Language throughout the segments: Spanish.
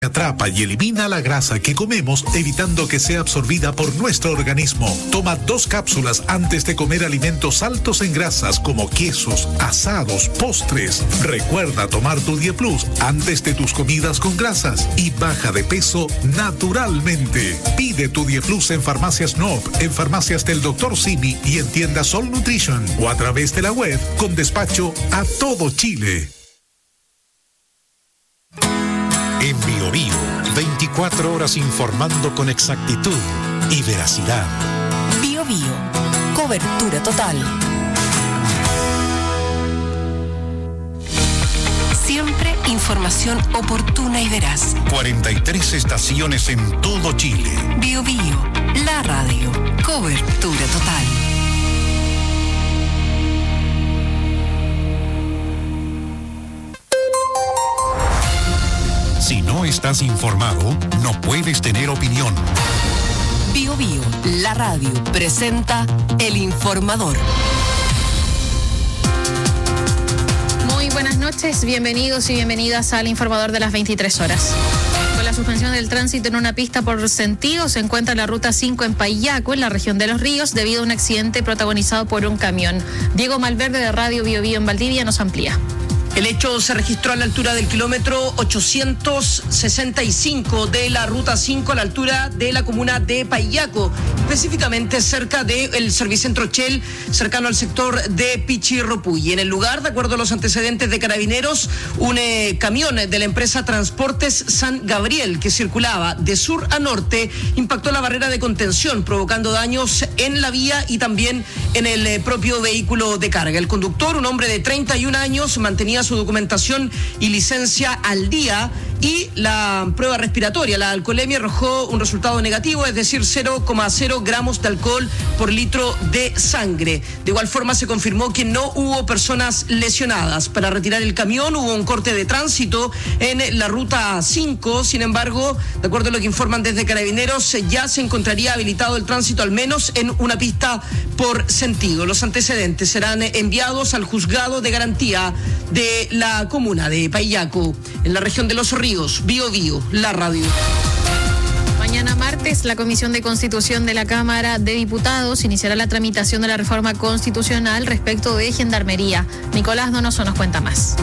Atrapa y elimina la grasa que comemos, evitando que sea absorbida por nuestro organismo. Toma 2 cápsulas antes de comer alimentos altos en grasas como quesos, asados, postres. Recuerda tomar tu DiePlus antes de tus comidas con grasas y baja de peso naturalmente. Pide tu DiePlus en Farmacias Noop, en Farmacias del Dr. Simi y en tiendas Sol Nutrition o a través de la web con despacho a todo Chile. En Bio Bio, 24 horas informando con exactitud y veracidad. Bio Bio, cobertura total. Siempre información oportuna y veraz. 43 estaciones en todo Chile. Bio Bio, la radio, cobertura total. Si no estás informado, no puedes tener opinión. Bio Bio, la radio, presenta El Informador. Muy buenas noches, bienvenidos y bienvenidas al Informador de las 23 horas. Con la suspensión del tránsito en una pista por sentido, se encuentra la Ruta 5 en Paillaco, en la región de Los Ríos, debido a un accidente protagonizado por un camión. Diego Malverde de Radio Bio Bio en Valdivia nos amplía. El hecho se registró a la altura del kilómetro 865 de la Ruta 5, a la altura de la comuna de Paillaco, específicamente cerca del Servicentro Shell, cercano al sector de Pichirropuy. En el lugar, de acuerdo a los antecedentes de Carabineros, un camión de la empresa Transportes San Gabriel, que circulaba de sur a norte, impactó la barrera de contención, provocando daños en la vía y también en el propio vehículo de carga. El conductor, un hombre de 31 años, mantenía su documentación y licencia al día, y la prueba respiratoria, la alcoholemia, arrojó un resultado negativo, es decir, 0,0 gramos de alcohol por litro de sangre. De igual forma, se confirmó que no hubo personas lesionadas. Para retirar el camión hubo un corte de tránsito en la Ruta 5. Sin embargo, de acuerdo a lo que informan desde Carabineros, ya se encontraría habilitado el tránsito, al menos en una pista por sentido. Los antecedentes serán enviados al juzgado de garantía de la comuna de Paillaco, en la región de Los Ríos. Bio Bio, la radio. Mañana martes, la Comisión de Constitución de la Cámara de Diputados iniciará la tramitación de la reforma constitucional respecto de Gendarmería. Nicolás Donoso nos cuenta más.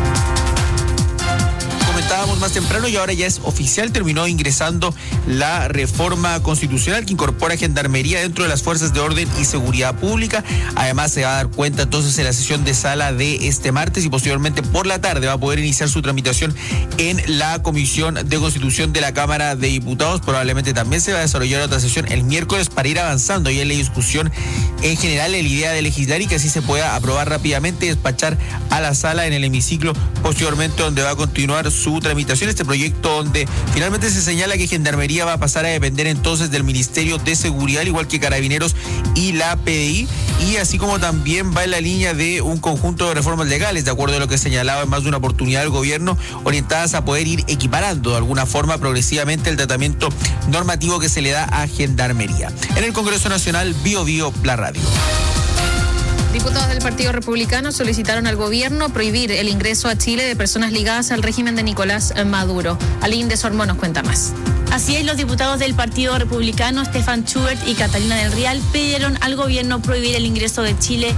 Comentábamos más temprano y ahora ya es oficial, terminó ingresando la reforma constitucional que incorpora Gendarmería dentro de las fuerzas de orden y seguridad pública. Además, se va a dar cuenta entonces en la sesión de sala de este martes, y posteriormente por la tarde va a poder iniciar su tramitación en la Comisión de Constitución de la Cámara de Diputados. Probablemente también se va a desarrollar otra sesión el miércoles para ir avanzando y en la discusión en general en la idea de legislar, y que así se pueda aprobar rápidamente y despachar a la sala en el hemiciclo posteriormente, donde va a continuar su tramitación. Este proyecto donde finalmente se señala que Gendarmería va a pasar a depender entonces del Ministerio de Seguridad, al igual que Carabineros y la PDI, y así como también va en la línea de un conjunto de reformas legales, de acuerdo a lo que señalaba en más de una oportunidad el gobierno, orientadas a poder ir equiparando de alguna forma progresivamente el tratamiento normativo que se le da a Gendarmería. En el Congreso Nacional, Bio Bio, la radio. Diputados del Partido Republicano solicitaron al gobierno prohibir el ingreso a Chile de personas ligadas al régimen de Nicolás Maduro. Aline de Sormo nos cuenta más. Así es, los diputados del Partido Republicano, Stefan Schubert y Catalina del Real, pidieron al gobierno prohibir el ingreso de Chile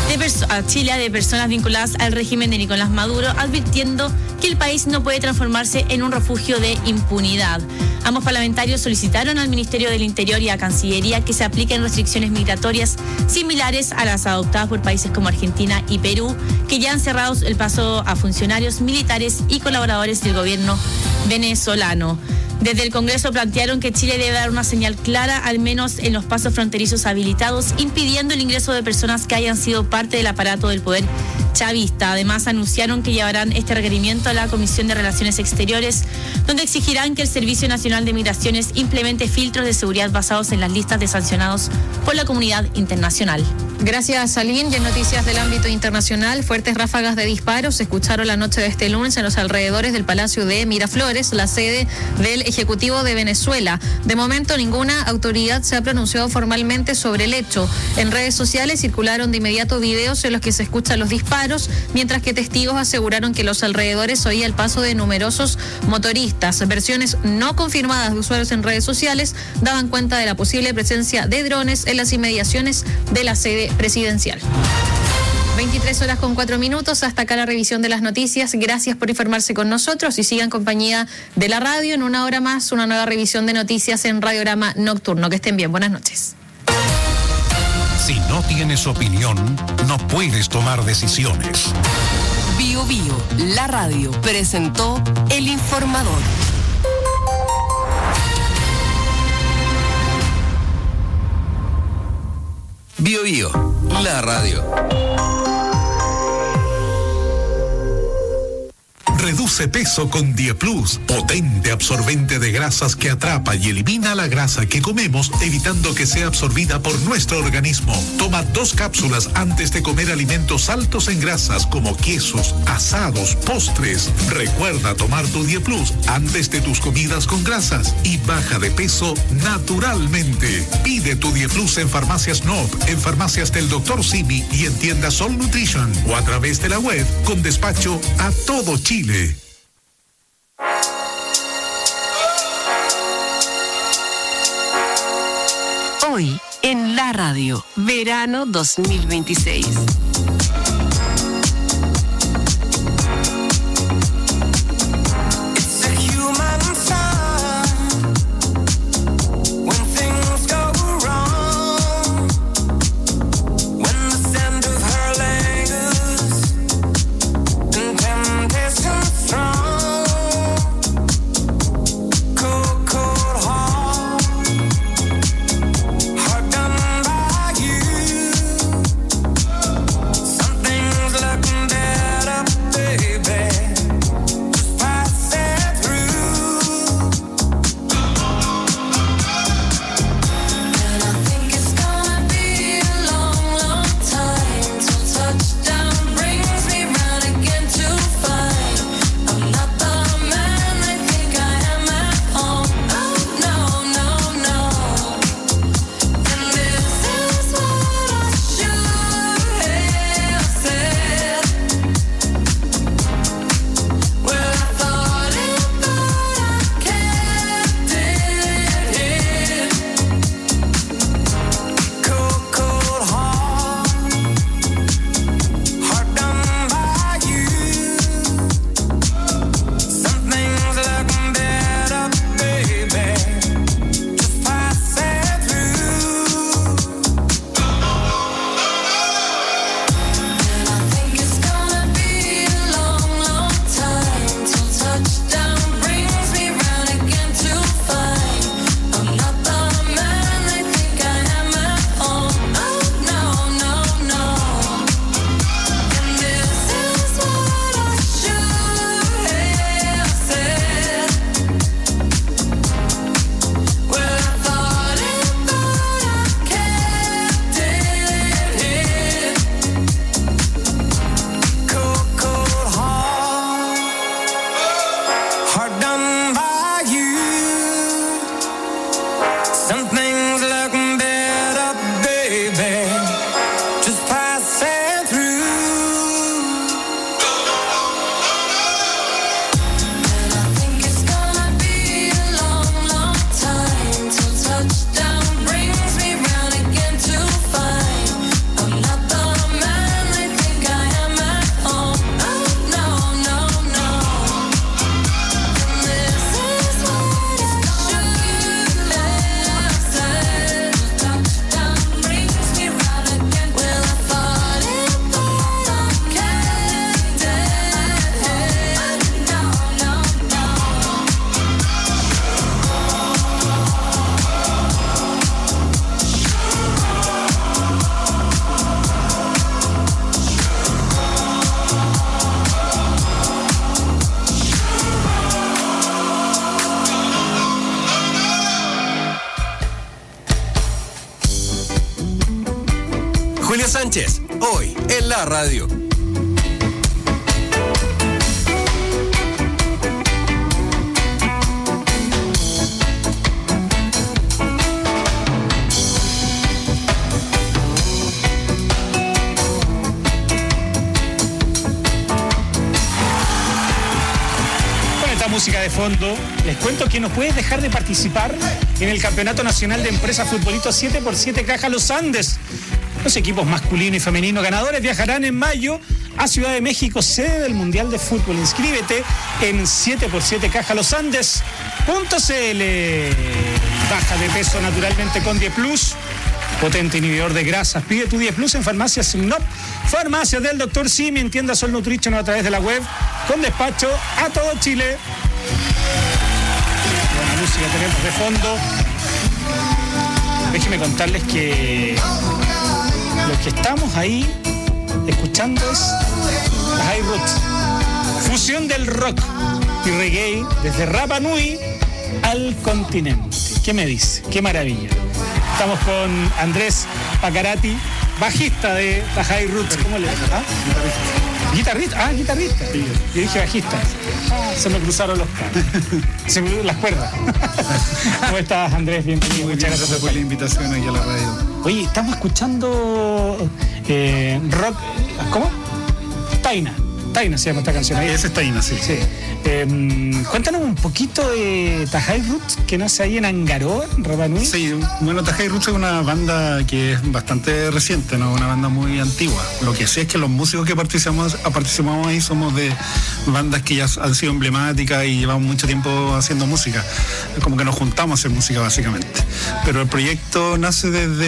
de personas vinculadas al régimen de Nicolás Maduro, advirtiendo que el país no puede transformarse en un refugio de impunidad. Ambos parlamentarios solicitaron al Ministerio del Interior y a Cancillería que se apliquen restricciones migratorias similares a las adoptadas por países como Argentina y Perú, que ya han cerrado el paso a funcionarios militares y colaboradores del gobierno venezolano. Desde el Congreso plantearon que Chile debe dar una señal clara, al menos en los pasos fronterizos habilitados, impidiendo el ingreso de personas que hayan sido parte del aparato del poder chavista. Además, anunciaron que llevarán este requerimiento a la Comisión de Relaciones Exteriores, donde exigirán que el Servicio Nacional de Migraciones implemente filtros de seguridad basados en las listas de sancionados por la comunidad internacional. Gracias, Aline. Y en noticias del ámbito internacional, fuertes ráfagas de disparos se escucharon la noche de este lunes en los alrededores del Palacio de Miraflores, la sede del Ejecutivo de Venezuela. De momento, ninguna autoridad se ha pronunciado formalmente sobre el hecho. En redes sociales circularon de inmediato videos en los que se escuchan los disparos, mientras que testigos aseguraron que los alrededores oía el paso de numerosos motoristas. Versiones no confirmadas de usuarios en redes sociales daban cuenta de la posible presencia de drones en las inmediaciones de la sede presidencial. 23:04. Hasta acá la revisión de las noticias. Gracias por informarse con nosotros y sigan en compañía de la radio. En una hora más, una nueva revisión de noticias en Radiograma Nocturno. Que estén bien. Buenas noches. Si no tienes opinión, no puedes tomar decisiones. Bio Bio, la radio, presentó El Informador. Bio Bio, la radio. Reduce peso con Dieplus, potente absorbente de grasas que atrapa y elimina la grasa que comemos, evitando que sea absorbida por nuestro organismo. Toma 2 cápsulas antes de comer alimentos altos en grasas como quesos, asados, postres. Recuerda tomar tu Dieplus antes de tus comidas con grasas y baja de peso naturalmente. Pide tu Dieplus en Farmacias Nob, en farmacias del Dr. Simi y en tiendas Sol Nutrition o a través de la web con despacho a todo Chile. Hoy en la radio, verano 2026. Sánchez, hoy en la radio. Música de fondo, les cuento que no puedes dejar de participar en el Campeonato Nacional de Empresas Futbolito 7x7 Caja Los Andes. Los equipos masculino y femenino ganadores viajarán en mayo a Ciudad de México, sede del Mundial de Fútbol. Inscríbete en 7x7cajalosandes.cl. Baja de peso naturalmente con 10 Plus. Potente inhibidor de grasas. Pide tu 10 Plus en Farmacias Signop, Farmacias del Dr. Simi, en tiendas Sol Nutrition o a través de la web, con despacho a todo Chile. Buena música tenemos de fondo. Déjenme contarles que lo que estamos ahí escuchando es la High Roots, fusión del rock y reggae desde Rapa Nui al continente. ¿Qué me dice? ¡Qué maravilla! Estamos con Andrés Pacarati, bajista de la High Roots. ¿Cómo le llamas? ¿Ah? ¿Guitarrista? Ah, guitarrista. Sí. Yo dije bajista. Se me cruzaron los cables. Las cuerdas. ¿Cómo estás, Andrés? Bienvenido. Muchas gracias por la invitación aquí a la radio. Oye, estamos escuchando rock. ¿Cómo? Taina se llama esta canción. Esa es Taina, sí. Cuéntanos un poquito de High Roots, que nace ahí en Angaroa, en Rapa Nui. Sí, bueno, High Roots es una banda que es bastante reciente, ¿no? Una banda muy antigua. Lo que sí es que los músicos que participamos ahí somos de bandas que ya han sido emblemáticas y llevamos mucho tiempo haciendo música. Como que nos juntamos a hacer música, básicamente. Pero el proyecto nace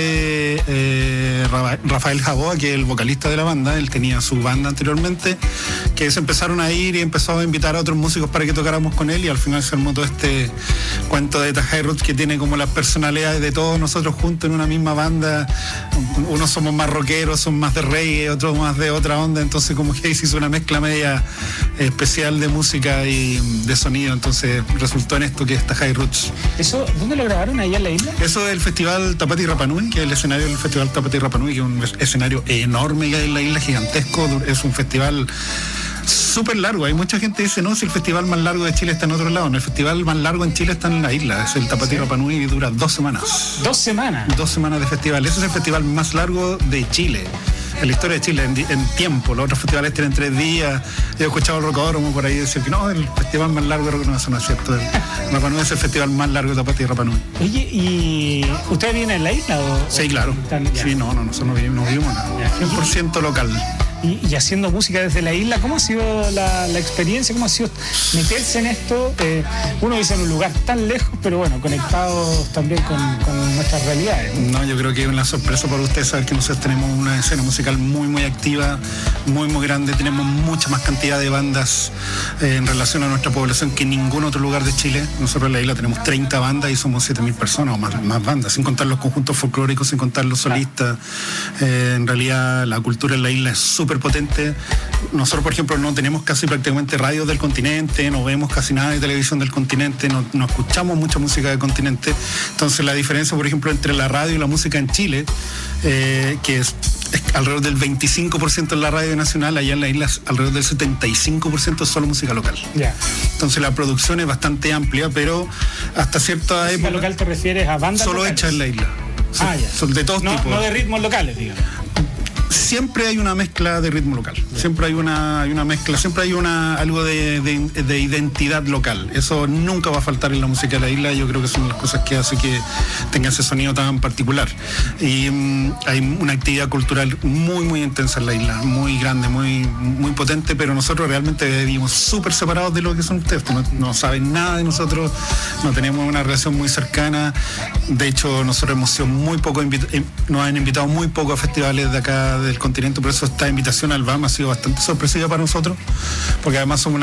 desde Rafael Jaboa, que es el vocalista de la banda. Él tenía su banda anteriormente, que se empezaron a ir y empezó a invitar a otros músicos para que tocáramos con él, y al final se armó todo este cuento de High Roots, que tiene como las personalidades de todos nosotros juntos en una misma banda. Unos somos más rockeros, son más de reggae, otros más de otra onda, entonces como que ahí se hizo una mezcla media especial de música y de sonido, entonces resultó en esto que es High Roots. ¿Eso dónde lo grabaron? ¿Allá en la isla? Eso es el Festival Tapati Rapa Nui, que es el escenario del Festival Tapati Rapa Nui, que es un escenario enorme que hay en la isla, gigantesco. Es un festival súper largo. Hay mucha gente que dice, no, si el festival más largo de Chile está en otro lado. No, el festival más largo en Chile está en la isla. Es el Tapati Rapa Nui y dura 2 semanas. ¿2 semanas? 2 semanas de festival. Ese es el festival más largo de Chile, en la historia de Chile, en tiempo. Los otros festivales tienen 3 días. Yo he escuchado el Rocódromo por ahí decir que no, el festival más largo, no, eso no es cierto. El Rapa Nui es el festival más largo de Tapati Rapa Nui. Oye, ¿y ustedes vienen en la isla? Sí, claro. Sí, no, nosotros no vivimos nada. 100% local. Y haciendo música desde la isla, ¿cómo ha sido la experiencia? ¿Cómo ha sido meterse en esto? Uno dice en un lugar tan lejos, pero bueno, conectados también con nuestras realidades. No, yo creo que es una sorpresa para ustedes saber que nosotros tenemos una escena musical muy, muy activa, muy, muy grande. Tenemos mucha más cantidad de bandas en relación a nuestra población que en ningún otro lugar de Chile. Nosotros en la isla tenemos 30 bandas y somos 7.000 personas o más bandas, sin contar los conjuntos folclóricos, sin contar los solistas. En realidad la cultura en la isla es súper potente. Nosotros, por ejemplo, no tenemos casi prácticamente radios del continente, no vemos casi nada de televisión del continente, no escuchamos mucha música del continente. Entonces la diferencia, por ejemplo, entre la radio y la música en Chile, que es alrededor del 25% en la radio nacional, allá en la isla es alrededor del 75% solo música local. Yeah. Entonces la producción es bastante amplia, pero hasta cierta época... ¿Música local te refieres a bandas solo locales? Hecha en la isla. Son de todos tipos. No de ritmos locales, digamos. Siempre hay una mezcla de ritmo local, siempre hay una mezcla, siempre hay algo de identidad local. Eso nunca va a faltar en la música de la isla. Yo creo que son las cosas que hace que tenga ese sonido tan particular. Y hay una actividad cultural muy, muy intensa en la isla, muy grande, muy, muy potente, pero nosotros realmente vivimos súper separados de lo que son ustedes. No saben nada de nosotros, no tenemos una relación muy cercana. De hecho, nosotros hemos sido muy poco, nos han invitado muy poco a festivales de acá del continente, por eso esta invitación al BAM ha sido bastante sorpresiva para nosotros, porque además somos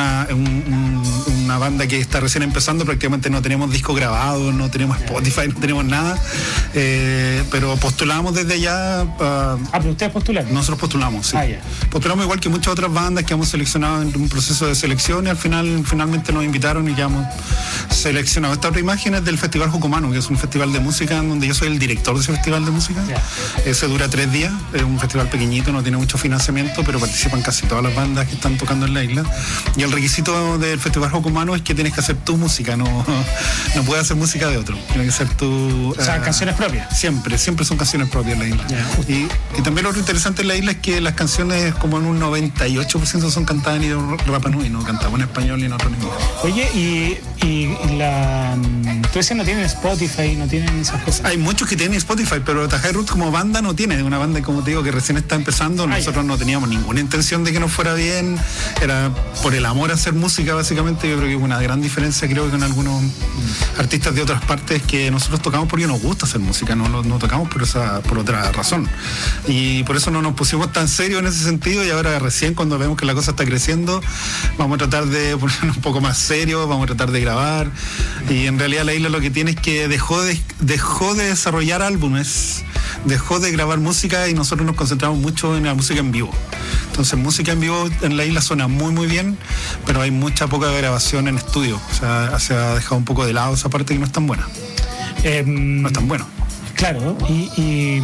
una banda que está recién empezando, prácticamente no tenemos disco grabado, no tenemos Spotify, no tenemos nada, pero postulamos desde allá. ¿Pero ustedes postularon? Nosotros postulamos, sí. Postulamos igual que muchas otras bandas que hemos seleccionado en un proceso de selección, y finalmente nos invitaron y quedamos seleccionados. Esta otra imagen es del Festival Jucumano, que es un festival de música en donde yo soy el director de ese festival de música. Ese dura 3 días, es un festival festival pequeñito, no tiene mucho financiamiento, pero participan casi todas las bandas que están tocando en la isla. Y el requisito del Festival Rock Humano es que tienes que hacer tu música, no puedes hacer música de otro. Tiene que ser tu... O sea, canciones propias. Siempre son canciones propias en la isla. Yeah. Y también lo interesante en la isla es que las canciones como en un 98% son cantadas en idioma Rapa Nui, no cantamos en español ni en otro idioma. Oye, y la... Tú decías no tienen Spotify, no tienen esas cosas. Hay muchos que tienen Spotify, pero Tajay Roots como banda no tiene. Una banda, como te digo, que recién está empezando. Nosotros no teníamos ninguna intención de que nos fuera bien. Era por el amor a hacer música, básicamente. Yo creo que una gran diferencia, creo que con algunos artistas de otras partes, que nosotros tocamos porque nos gusta hacer música, no tocamos por otra razón. Y por eso no nos pusimos tan serios en ese sentido, y ahora recién cuando vemos que la cosa está creciendo, vamos a tratar de ponernos un poco más serios, vamos a tratar de grabar. Y en realidad la isla lo que tiene es que dejó de desarrollar álbumes, dejó de grabar música, y nosotros nos concentramos mucho en la música en vivo. Entonces música en vivo en la isla suena muy muy bien, pero hay poca grabación en estudio. O sea, se ha dejado un poco de lado esa parte que no es tan buena. No es tan bueno. Claro, y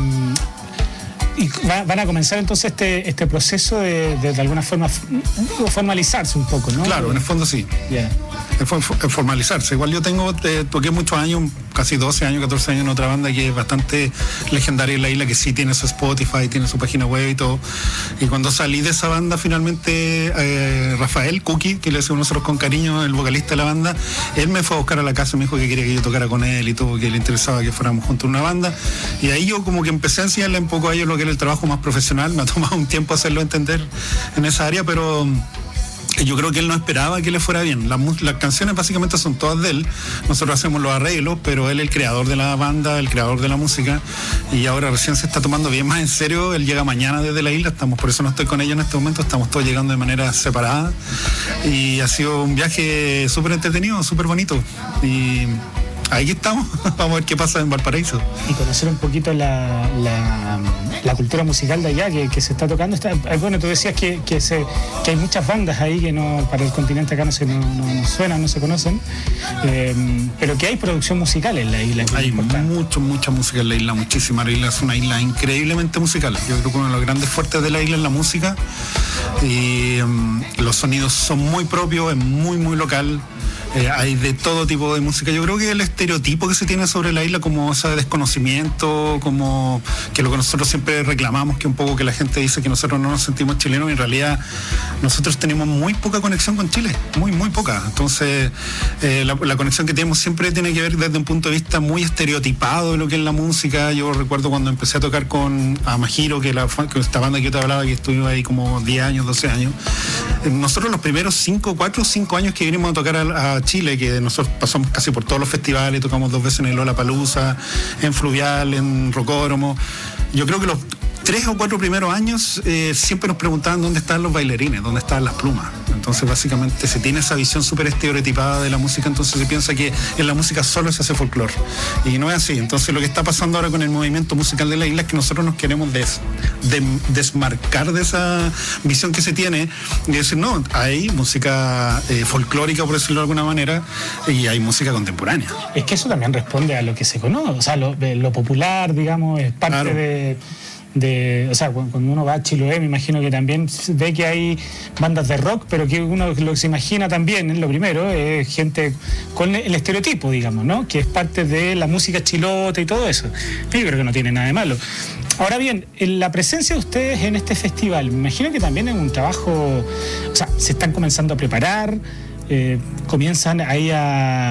van a comenzar entonces este proceso de alguna forma formalizarse un poco, ¿no? Claro, en el fondo sí. Yeah. Formalizarse. Igual yo toqué muchos años, casi 12 años, 14 años en otra banda que es bastante legendaria en la isla, que sí tiene su Spotify, tiene su página web y todo. Y cuando salí de esa banda, finalmente Rafael Cookie, que le decimos nosotros con cariño, el vocalista de la banda, él me fue a buscar a la casa y me dijo que quería que yo tocara con él y todo, que le interesaba que fuéramos juntos en una banda. Y ahí yo como que empecé a enseñarle un poco a ellos lo que era el trabajo más profesional. Me ha tomado un tiempo hacerlo entender en esa área, pero yo creo que él no esperaba que le fuera bien. Las canciones básicamente son todas de él. Nosotros hacemos los arreglos, pero él es el creador de la banda, el creador de la música, y ahora recién se está tomando bien más en serio. Él llega mañana desde la isla, por eso no estoy con ellos en este momento, estamos todos llegando de manera separada, y ha sido un viaje súper entretenido, súper bonito, y ahí estamos. Vamos a ver qué pasa en Valparaíso. Y conocer un poquito la cultura musical de allá que se está tocando. Bueno, tú decías que hay muchas bandas ahí que para el continente acá no suenan, no se conocen, pero que hay producción musical en la isla. Hay mucha música en la isla, muchísima. La isla es una isla increíblemente musical. Yo creo que uno de los grandes fuertes de la isla es la música, y los sonidos son muy propios, es muy muy local. Hay de todo tipo de música. Yo creo que el estereotipo que se tiene sobre la isla, como ese desconocimiento, como que lo que nosotros siempre reclamamos, que un poco que la gente dice que nosotros no nos sentimos chilenos, y en realidad nosotros tenemos muy poca conexión con Chile, muy muy poca. Entonces la conexión que tenemos siempre tiene que ver desde un punto de vista muy estereotipado de lo que es la música. Yo recuerdo cuando empecé a tocar con Amajiro, que esta banda que yo te hablaba, que estuve ahí como 10 años, 12 años, nosotros los primeros 4 o 5 años que vinimos a tocar a Chile, que nosotros pasamos casi por todos los festivales, tocamos 2 veces en el Lollapalooza, en Fluvial, en Rocódromo. Yo creo que los 3 o 4 primeros años siempre nos preguntaban dónde están los bailarines, dónde están las plumas. Entonces básicamente se tiene esa visión súper estereotipada de la música, entonces se piensa que en la música solo se hace folclore, y no es así. Entonces lo que está pasando ahora con el movimiento musical de la isla es que nosotros nos queremos desmarcar de esa visión que se tiene, y decir, no, hay música folclórica, por decirlo de alguna manera, y hay música contemporánea. Es que eso también responde a lo que se conoce, o sea, lo popular, digamos, es parte claro. O sea, cuando uno va a Chiloé, me imagino que también ve que hay bandas de rock, pero que uno lo que se imagina también, lo primero, es gente con el estereotipo, digamos, ¿no? Que es parte de la música chilota y todo eso. Yo creo que no tiene nada de malo. Ahora bien, la presencia de ustedes en este festival, me imagino que también es un trabajo, o sea, se están comenzando a preparar, comienzan ahí a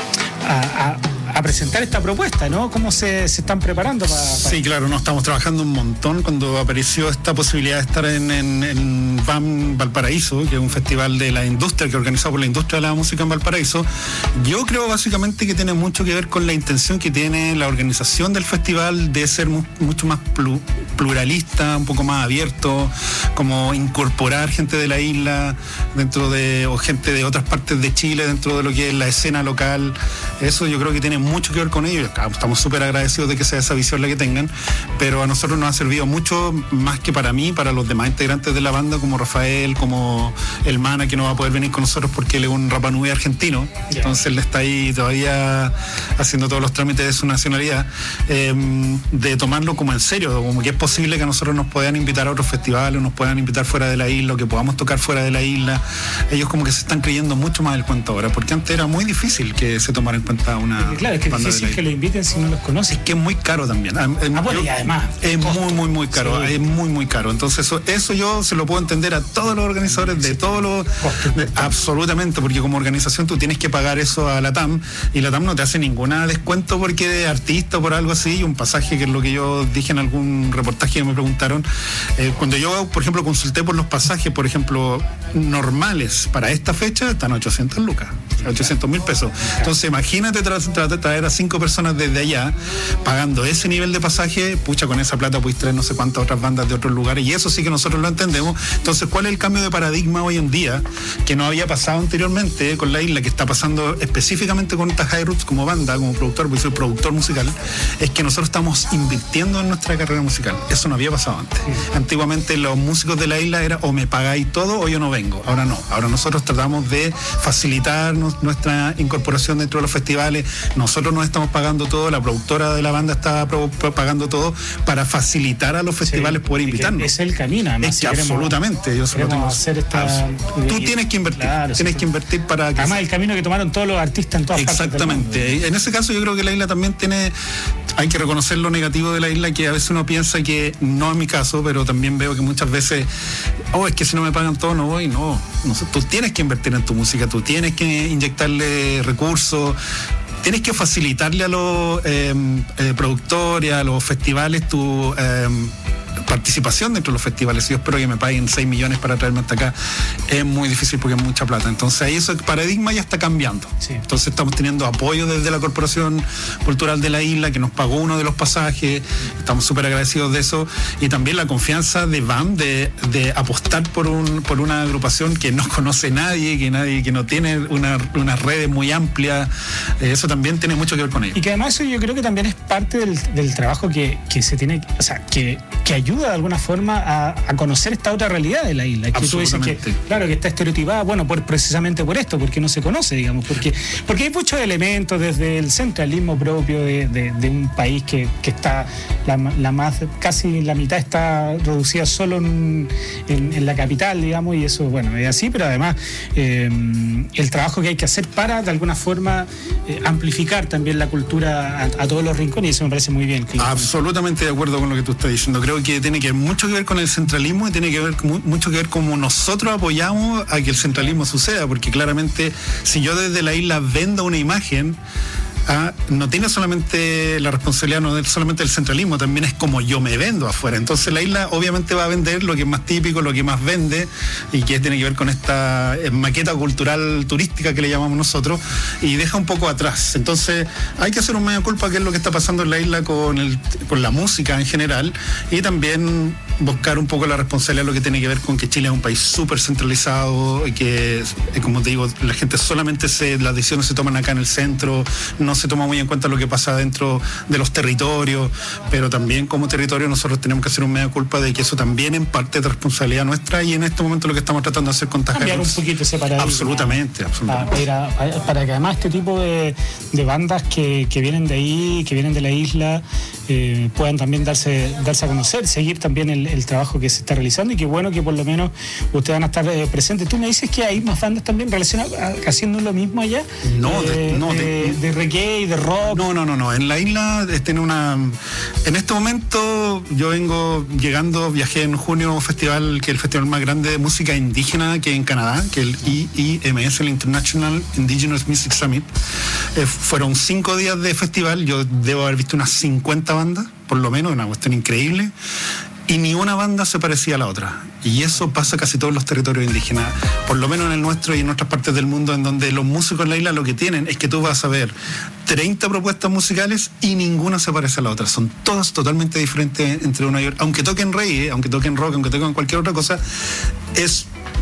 presentar esta propuesta, ¿no? ¿Cómo se están preparando para...? Sí, claro, nos estamos trabajando un montón. Cuando apareció esta posibilidad de estar en BAM Valparaíso, que es un festival de la industria, que organizado por la industria de la música en Valparaíso, yo creo básicamente que tiene mucho que ver con la intención que tiene la organización del festival de ser mucho más pluralista, un poco más abierto, como incorporar gente de la isla o gente de otras partes de Chile dentro de lo que es la escena local. Eso yo creo que tiene mucho que ver con ello. Estamos súper agradecidos de que sea esa visión la que tengan, pero a nosotros nos ha servido mucho, más que para mí, para los demás integrantes de la banda, como Rafael, como el Mana, que no va a poder venir con nosotros porque él es un Rapa Nui argentino, entonces él está ahí todavía haciendo todos los trámites de su nacionalidad, de tomarlo como en serio, como que es posible que a nosotros nos puedan invitar a otros festivales, nos puedan invitar fuera de la isla, o que podamos tocar fuera de la isla. Ellos como que se están creyendo mucho más el cuento ahora, porque antes era muy difícil que se tomara en cuenta una claro, es que es banda difícil que lo inviten si no los conoces. Es que es muy caro también. Bueno, y además es muy caro, sí. Es muy caro. Entonces eso yo se lo puedo entender a todos los organizadores de todos los... absolutamente, porque como organización tú tienes que pagar eso a la TAM, y la TAM no te hace ninguna descuento porque eres artista o por algo así, y un pasaje, que es lo que yo dije en algún reportaje que me preguntaron, cuando yo, por ejemplo, consulté por los pasajes, por ejemplo, normales para esta fecha, están 800 lucas, 800.000 pesos. Entonces imagínate traer a 5 personas desde allá, pagando ese nivel de pasaje, pucha, con esa plata puedes traer no sé cuántas otras bandas de otros lugares, y eso sí que nosotros lo entendemos. Entonces, ¿cuál es el cambio de paradigma hoy en día que no había pasado anteriormente con la isla, que está pasando específicamente con esta High Roots como banda, como productor, porque soy productor musical? Es que nosotros estamos invirtiendo en nuestra carrera musical. Eso no había pasado antes. Antiguamente los músicos de la isla era o me pagáis todo o yo no vengo. Ahora no. Ahora nosotros tratamos de facilitar nuestra incorporación dentro de los festivales. Nosotros nos estamos pagando todo, la productora de la banda está pagando todo para facilitar a los festivales poder invitarnos. Es el camino, además. Es que si absolutamente. Yo solo tengo hacer esta... Tú tienes que invertir. Claro, tienes que invertir para que... Además, el camino que tomaron todos los artistas en todas partes del mundo. Exactamente. En ese caso yo creo que la isla también tiene... Hay que reconocer lo negativo de la isla, que a veces uno piensa que, no es mi caso, pero también veo que muchas veces, es que si no me pagan todo no voy. No, tú tienes que invertir en tu música, tú tienes que inyectarle recursos, tienes que facilitarle a los productores, a los festivales, tu participación dentro de los festivales. Yo espero que me paguen 6 millones para traerme hasta acá. Es muy difícil porque es mucha plata. Entonces ahí ese paradigma ya está cambiando. Sí. Entonces estamos teniendo apoyo desde la Corporación Cultural de la Isla, que nos pagó uno de los pasajes. Estamos súper agradecidos de eso. Y también la confianza de BAM de apostar por una agrupación que no conoce nadie, que no tiene unas redes muy amplias. Eso también tiene mucho que ver con ello. Y que además eso yo creo que también es parte del trabajo que se tiene, o sea, que ayuda de alguna forma a conocer esta otra realidad de la isla. Que tú dices que, claro, que está estereotipada, precisamente por esto, porque no se conoce, digamos, porque hay muchos elementos, desde el centralismo propio de un país que está, casi la mitad está reducida solo en la capital, digamos, y eso, es así, pero además el trabajo que hay que hacer para, de alguna forma, amplificar también la cultura a todos los rincones, y eso me parece muy bien. Absolutamente de acuerdo con lo que tú estás diciendo. Creo que tiene que ver mucho que ver con el centralismo, y tiene que ver mucho que ver cómo nosotros apoyamos a que el centralismo suceda, porque claramente si yo desde la isla vendo una imagen, no tiene solamente la responsabilidad, no es solamente el centralismo, también es como yo me vendo afuera. Entonces la isla obviamente va a vender lo que es más típico, lo que más vende, y que tiene que ver con esta maqueta cultural turística que le llamamos nosotros, y deja un poco atrás. Entonces hay que hacer un mea culpa, que es lo que está pasando en la isla con la música en general, y también buscar un poco la responsabilidad de lo que tiene que ver con que Chile es un país súper centralizado, y que, como te digo, la gente solamente las decisiones se toman acá en el centro, no se toma muy en cuenta lo que pasa dentro de los territorios, pero también como territorio nosotros tenemos que hacer un mea culpa de que eso también en parte es responsabilidad nuestra, y en este momento lo que estamos tratando de hacer con Taja cambiar un poquito ese paradigma. Absolutamente. Para que además este tipo de bandas que vienen de ahí, que vienen de la isla, puedan también darse a conocer, seguir también el trabajo que se está realizando, y qué bueno que por lo menos ustedes van a estar presentes. Tú me dices que hay más bandas también relacionadas, haciendo lo mismo allá. De reggae y de rock. No. En la isla en este momento yo viajé en junio a un festival, que es el festival más grande de música indígena que hay en Canadá, que es el IMS, el International Indigenous Music Summit. Fueron 5 días de festival. Yo debo haber visto unas 50 bandas, por lo menos, una cuestión increíble. Y ni una banda se parecía a la otra. Y eso pasa casi todos los territorios indígenas, por lo menos en el nuestro y en otras partes del mundo, en donde los músicos en la isla lo que tienen es que tú vas a ver 30 propuestas musicales y ninguna se parece a la otra. Son todas totalmente diferentes entre una y otra. Aunque toquen reggae, aunque toquen rock, aunque toquen cualquier otra cosa, es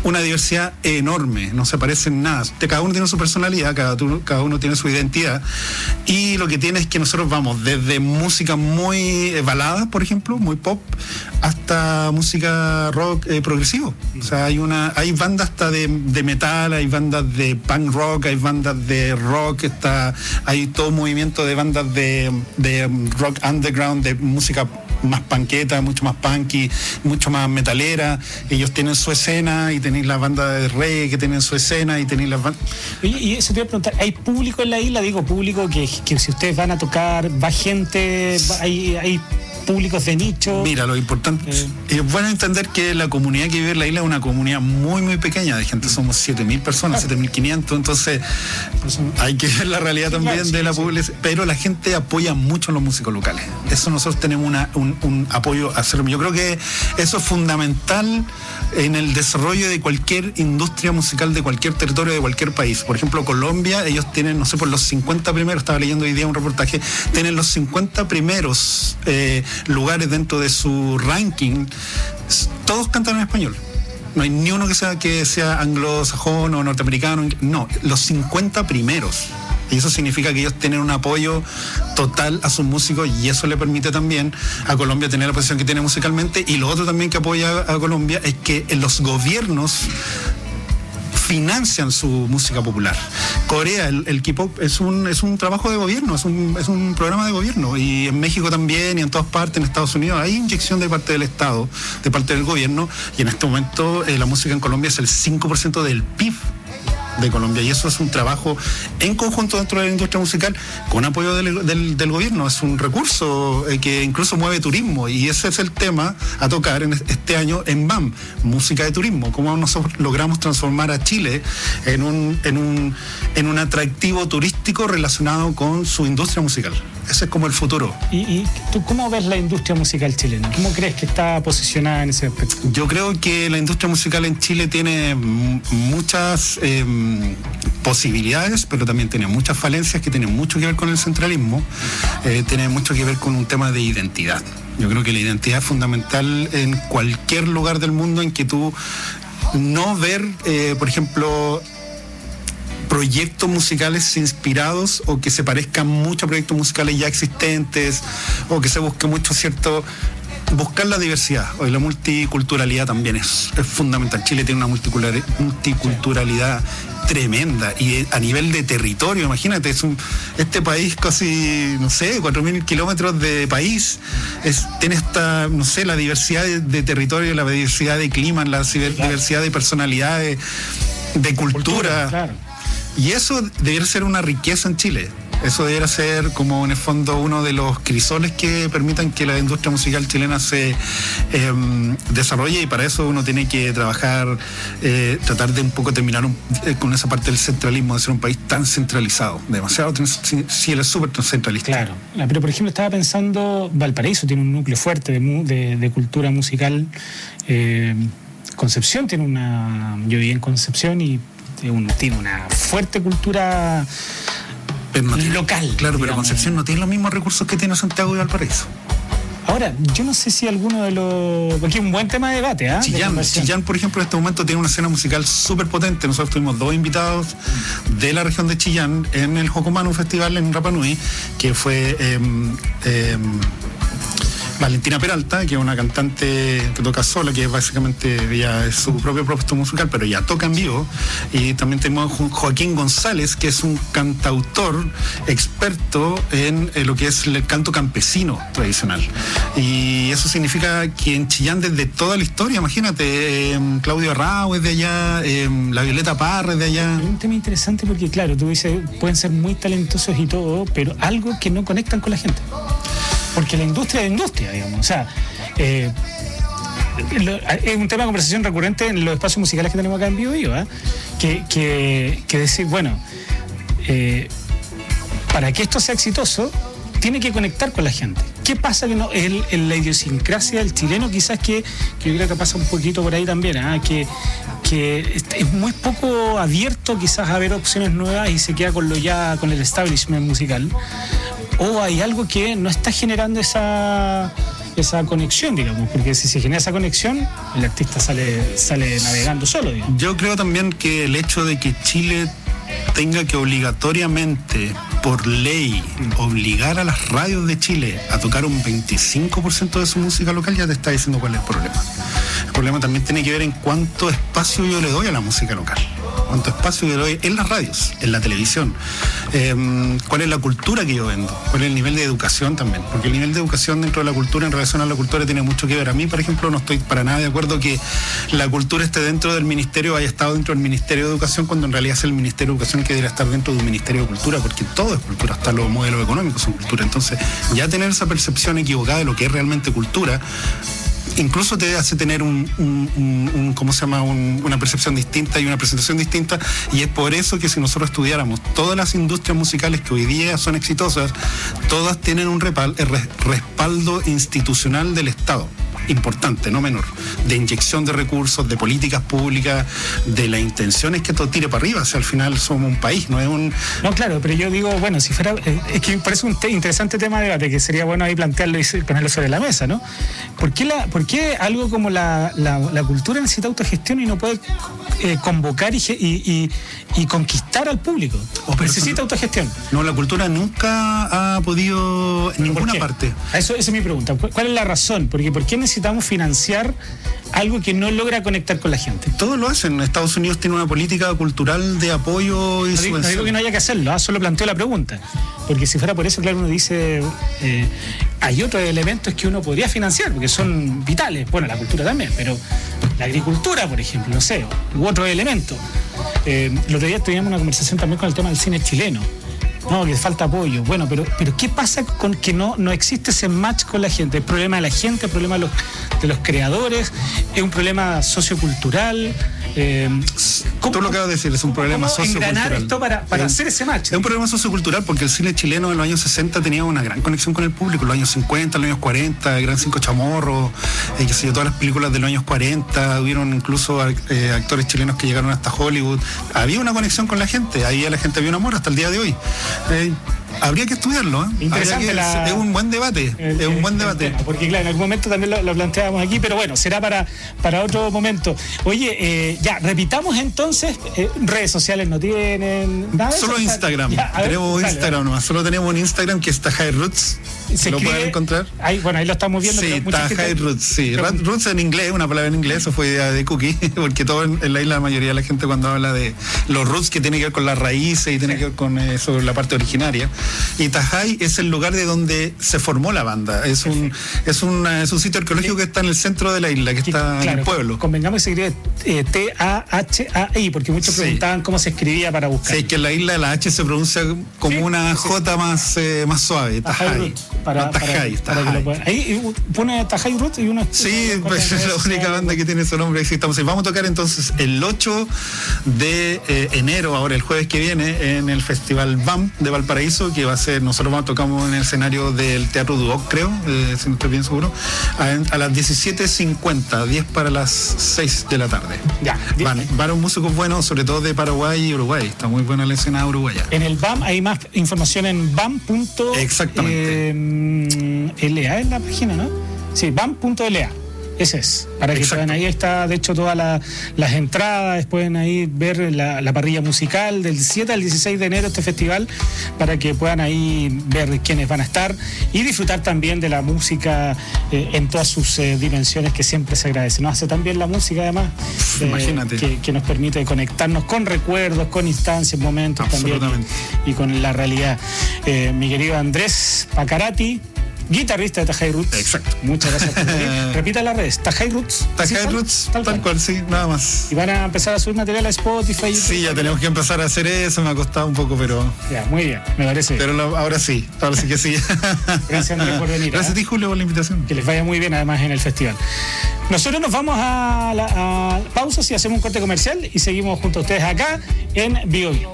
una diversidad enorme, no se parecen nada. Cada uno tiene su personalidad, cada uno tiene su identidad, y lo que tiene es que nosotros vamos desde música muy balada, por ejemplo, muy pop, hasta música rock progresivo. O sea, hay bandas hasta de metal, hay bandas de punk rock, hay bandas de rock, hay todo un movimiento de bandas de rock underground, de música más panqueta, mucho más punky, mucho más metalera. Ellos tienen su escena, y tenéis la banda de reggae que tienen su escena, y tenéis las bandas. Oye, y eso te iba a preguntar, ¿hay público en la isla? Digo, público que si ustedes van a tocar, va gente, hay públicos de nicho. Mira, lo importante es bueno entender que la comunidad que vive en la isla es una comunidad muy muy pequeña de gente. Somos 7.000 personas, 7.500, entonces hay que ver la realidad también de la población, pero la gente apoya mucho a los músicos locales. Eso nosotros tenemos un apoyo a hacer. Yo creo que eso es fundamental en el desarrollo de cualquier industria musical de cualquier territorio de cualquier país. Por ejemplo, Colombia, ellos tienen, no sé, por los 50 primeros, estaba leyendo hoy día un reportaje, tienen los 50 primeros lugares dentro de su ranking, todos cantan en español. No hay ni uno que sea anglosajón o norteamericano, no, los 50 primeros. Y eso significa que ellos tienen un apoyo total a sus músicos, y eso le permite también a Colombia tener la posición que tiene musicalmente. Y lo otro también que apoya a Colombia es que los gobiernos financian su música popular. Corea, el K-pop es un trabajo de gobierno, es un programa de gobierno, y en México también, y en todas partes, en Estados Unidos, hay inyección de parte del Estado, de parte del gobierno, y en este momento la música en Colombia es el 5% del PIB de Colombia, y eso es un trabajo en conjunto dentro de la industria musical con apoyo del gobierno. Es un recurso que incluso mueve turismo, y ese es el tema a tocar en este año en BAM, música de turismo. Cómo nosotros logramos transformar a Chile en un atractivo turístico relacionado con su industria musical. Ese es como el futuro. ¿Y tú cómo ves la industria musical chilena? ¿Cómo crees que está posicionada en ese aspecto? Yo creo que la industria musical en Chile tiene muchas posibilidades, pero también tiene muchas falencias que tienen mucho que ver con el centralismo, tiene mucho que ver con un tema de identidad. Yo creo que la identidad es fundamental en cualquier lugar del mundo, en que tú no ver, por ejemplo, proyectos musicales inspirados o que se parezcan mucho a proyectos musicales ya existentes, o que se busque mucho buscar la diversidad o la multiculturalidad también es fundamental. Chile tiene una multiculturalidad tremenda, y a nivel de territorio, imagínate, este país casi, no sé, 4.000 kilómetros de país, tiene la diversidad de territorio, la diversidad de clima, la diversidad de personalidades, de cultura. Claro. Y eso debería ser una riqueza en Chile. Eso debería ser como en el fondo uno de los crisoles que permitan que la industria musical chilena se desarrolle, y para eso uno tiene que trabajar, tratar de un poco terminar con esa parte del centralismo, de ser un país tan centralizado, demasiado. Chile es súper centralista. Claro, pero por ejemplo estaba pensando, Valparaíso tiene un núcleo fuerte de cultura musical, Concepción tiene yo viví en Concepción y tiene una fuerte cultura local. Claro, digamos. Pero Concepción no tiene los mismos recursos que tiene Santiago y Valparaíso. Ahora, yo no sé si alguno de los... Porque es un buen tema de debate, ¿ah? Chillán, por ejemplo, en este momento tiene una escena musical súper potente. Nosotros tuvimos 2 invitados de la región de Chillán en el Jocomanu Festival en Rapa Nui, que fue Valentina Peralta, que es una cantante que toca sola, que básicamente ella es su propio propuesto musical, pero ya toca en vivo. Y también tenemos Joaquín González, que es un cantautor experto en lo que es el canto campesino tradicional. Y eso significa que en Chillán, desde toda la historia, imagínate, Claudio Arrau es de allá, la Violeta Parra es de allá. Es un tema interesante porque, claro, tú dices, pueden ser muy talentosos y todo, pero algo que no conectan con la gente. Porque la industria es industria, digamos. O sea, es un tema de conversación recurrente en los espacios musicales que tenemos acá en Vivo, ¿eh? Que decir, bueno, para que esto sea exitoso, tiene que conectar con la gente. ¿Qué pasa que no? En la idiosincrasia del chileno, quizás que yo creo que pasa un poquito por ahí también, que es muy poco abierto quizás a ver opciones nuevas y se queda con el establishment musical. O hay algo que no está generando esa esa conexión, digamos, porque si se genera esa conexión, el artista sale navegando solo, digamos. Yo creo también que el hecho de que Chile tenga que obligatoriamente, por ley, obligar a las radios de Chile a tocar un 25% de su música local, ya te está diciendo cuál es el problema. El problema también tiene que ver en cuánto espacio yo le doy a la música local, cuánto espacio yo le doy en las radios, en la televisión, cuál es la cultura que yo vendo, cuál es el nivel de educación también, porque el nivel de educación dentro de la cultura en relación a la cultura tiene mucho que ver. A mí, por ejemplo, no estoy para nada de acuerdo que la cultura esté dentro del ministerio, haya estado dentro del Ministerio de Educación, cuando en realidad es el Ministerio de Educación que debería estar dentro de un Ministerio de Cultura, porque todo es cultura, hasta los modelos económicos son cultura. Entonces, ya tener esa percepción equivocada de lo que es realmente cultura, incluso te hace tener ¿cómo se llama? Una percepción distinta y una presentación distinta, y es por eso que si nosotros estudiáramos todas las industrias musicales que hoy día son exitosas, todas tienen un respaldo institucional del Estado, importante, no menor, de inyección de recursos, de políticas públicas, de la intención es que todo tire para arriba, o sea, al final somos un país, no es un... No, claro, pero yo digo, bueno, si fuera, es que me parece un interesante tema de debate, que sería bueno ahí plantearlo y ponerlo sobre la mesa, ¿no? ¿Por qué algo como la cultura necesita autogestión y no puede convocar y conquistar al público? Necesita autogestión. No, la cultura nunca ha podido en ninguna parte. Esa es mi pregunta. ¿Cuál es la razón? Porque ¿por qué necesitamos financiar algo que no logra conectar con la gente? Todos lo hacen. Estados Unidos tiene una política cultural de apoyo y subvención. No digo que no haya que hacerlo, solo planteo la pregunta. Porque si fuera por eso, claro, uno dice, hay otros elementos que uno podría financiar, porque son vitales. Bueno, la cultura también, pero la agricultura, por ejemplo, no sé, u otros elementos. El otro día teníamos una conversación también con el tema del cine chileno. No, que falta apoyo. Bueno, pero ¿qué pasa con que no existe ese match con la gente? El problema de la gente, el problema de los creadores, es un problema sociocultural. Tú lo acabas de decir, es un problema sociocultural. Engranar esto para hacer ese match. Es un problema sociocultural porque el cine chileno en los años 60 tenía una gran conexión con el público, en los años 50, en los años 40, el Gran Cinco Chamorros, todas las películas de los años 40, hubieron incluso actores chilenos que llegaron hasta Hollywood. Había una conexión con la gente, ahí la gente había un amor hasta el día de hoy. Habría que estudiarlo, ¿eh? Interesante. Es un buen debate. Es un buen debate. Porque claro, en algún momento también lo planteábamos aquí, pero bueno, será para otro momento. Oye, ya, repitamos entonces, redes sociales no tienen nada. Solo Instagram. Tenemos Instagram nomás. Solo tenemos un Instagram que es Tajay Roots. ¿Se lo pueden encontrar? Ahí lo estamos viendo. Sí, Tajay Roots, sí. Roots en inglés, una palabra en inglés, eso fue idea de Cookie, porque todo en la isla, la mayoría de la gente cuando habla de los roots, que tiene que ver con las raíces y tiene que ver con eso, la parte originaria. Y Tajay es el lugar de donde se formó la banda. Es un sitio arqueológico que está en el centro de la isla, que está en el pueblo. Convengamos que se escribe T-A-H-A-I, porque muchos preguntaban cómo se escribía para buscar. Sí, que en la isla la H se pronuncia como una J más suave. Tajay. Tajay. Ahí pone Tajay Roots y uno... Sí, pues es la única banda que tiene ese nombre. Vamos a tocar entonces el 8 de enero, ahora el jueves que viene, en el Festival BAM de Valparaíso, que va a ser, nosotros tocamos en el escenario del Teatro Duoc, creo, si no estoy bien seguro, a las 17:50, 10 para las 6 de la tarde. Ya. Van músicos buenos, sobre todo de Paraguay y Uruguay. Está muy buena la escena uruguaya. En el BAM hay más información en BAM. Exactamente. LA es la página, ¿no? Sí, BAM.LA. Ese es, para que puedan, ahí está, de hecho, todas las entradas, pueden ahí ver la parrilla musical del 7 al 16 de enero este festival, para que puedan ahí ver quiénes van a estar y disfrutar también de la música en todas sus dimensiones, que siempre se agradece. Nos hace también la música, además, imagínate, que nos permite conectarnos con recuerdos, con instancias, momentos también y con la realidad. Mi querido Andrés Pacarati, guitarrista de Tajay Roots. Exacto. Muchas gracias por venir. Repita las redes. Tajay Roots. Tajay Roots, tal cual, sí, nada más. Y van a empezar a subir material a Spotify. YouTube. Sí, ya tenemos que empezar a hacer eso. Me ha costado un poco, pero... Ya, muy bien, me parece. Pero ahora sí que sí. Gracias, Andrés, por venir. Gracias a ti, Julio, por la invitación. Que les vaya muy bien, además, en el festival. Nosotros nos vamos a pausas y hacemos un corte comercial y seguimos junto a ustedes acá en Bio Bio.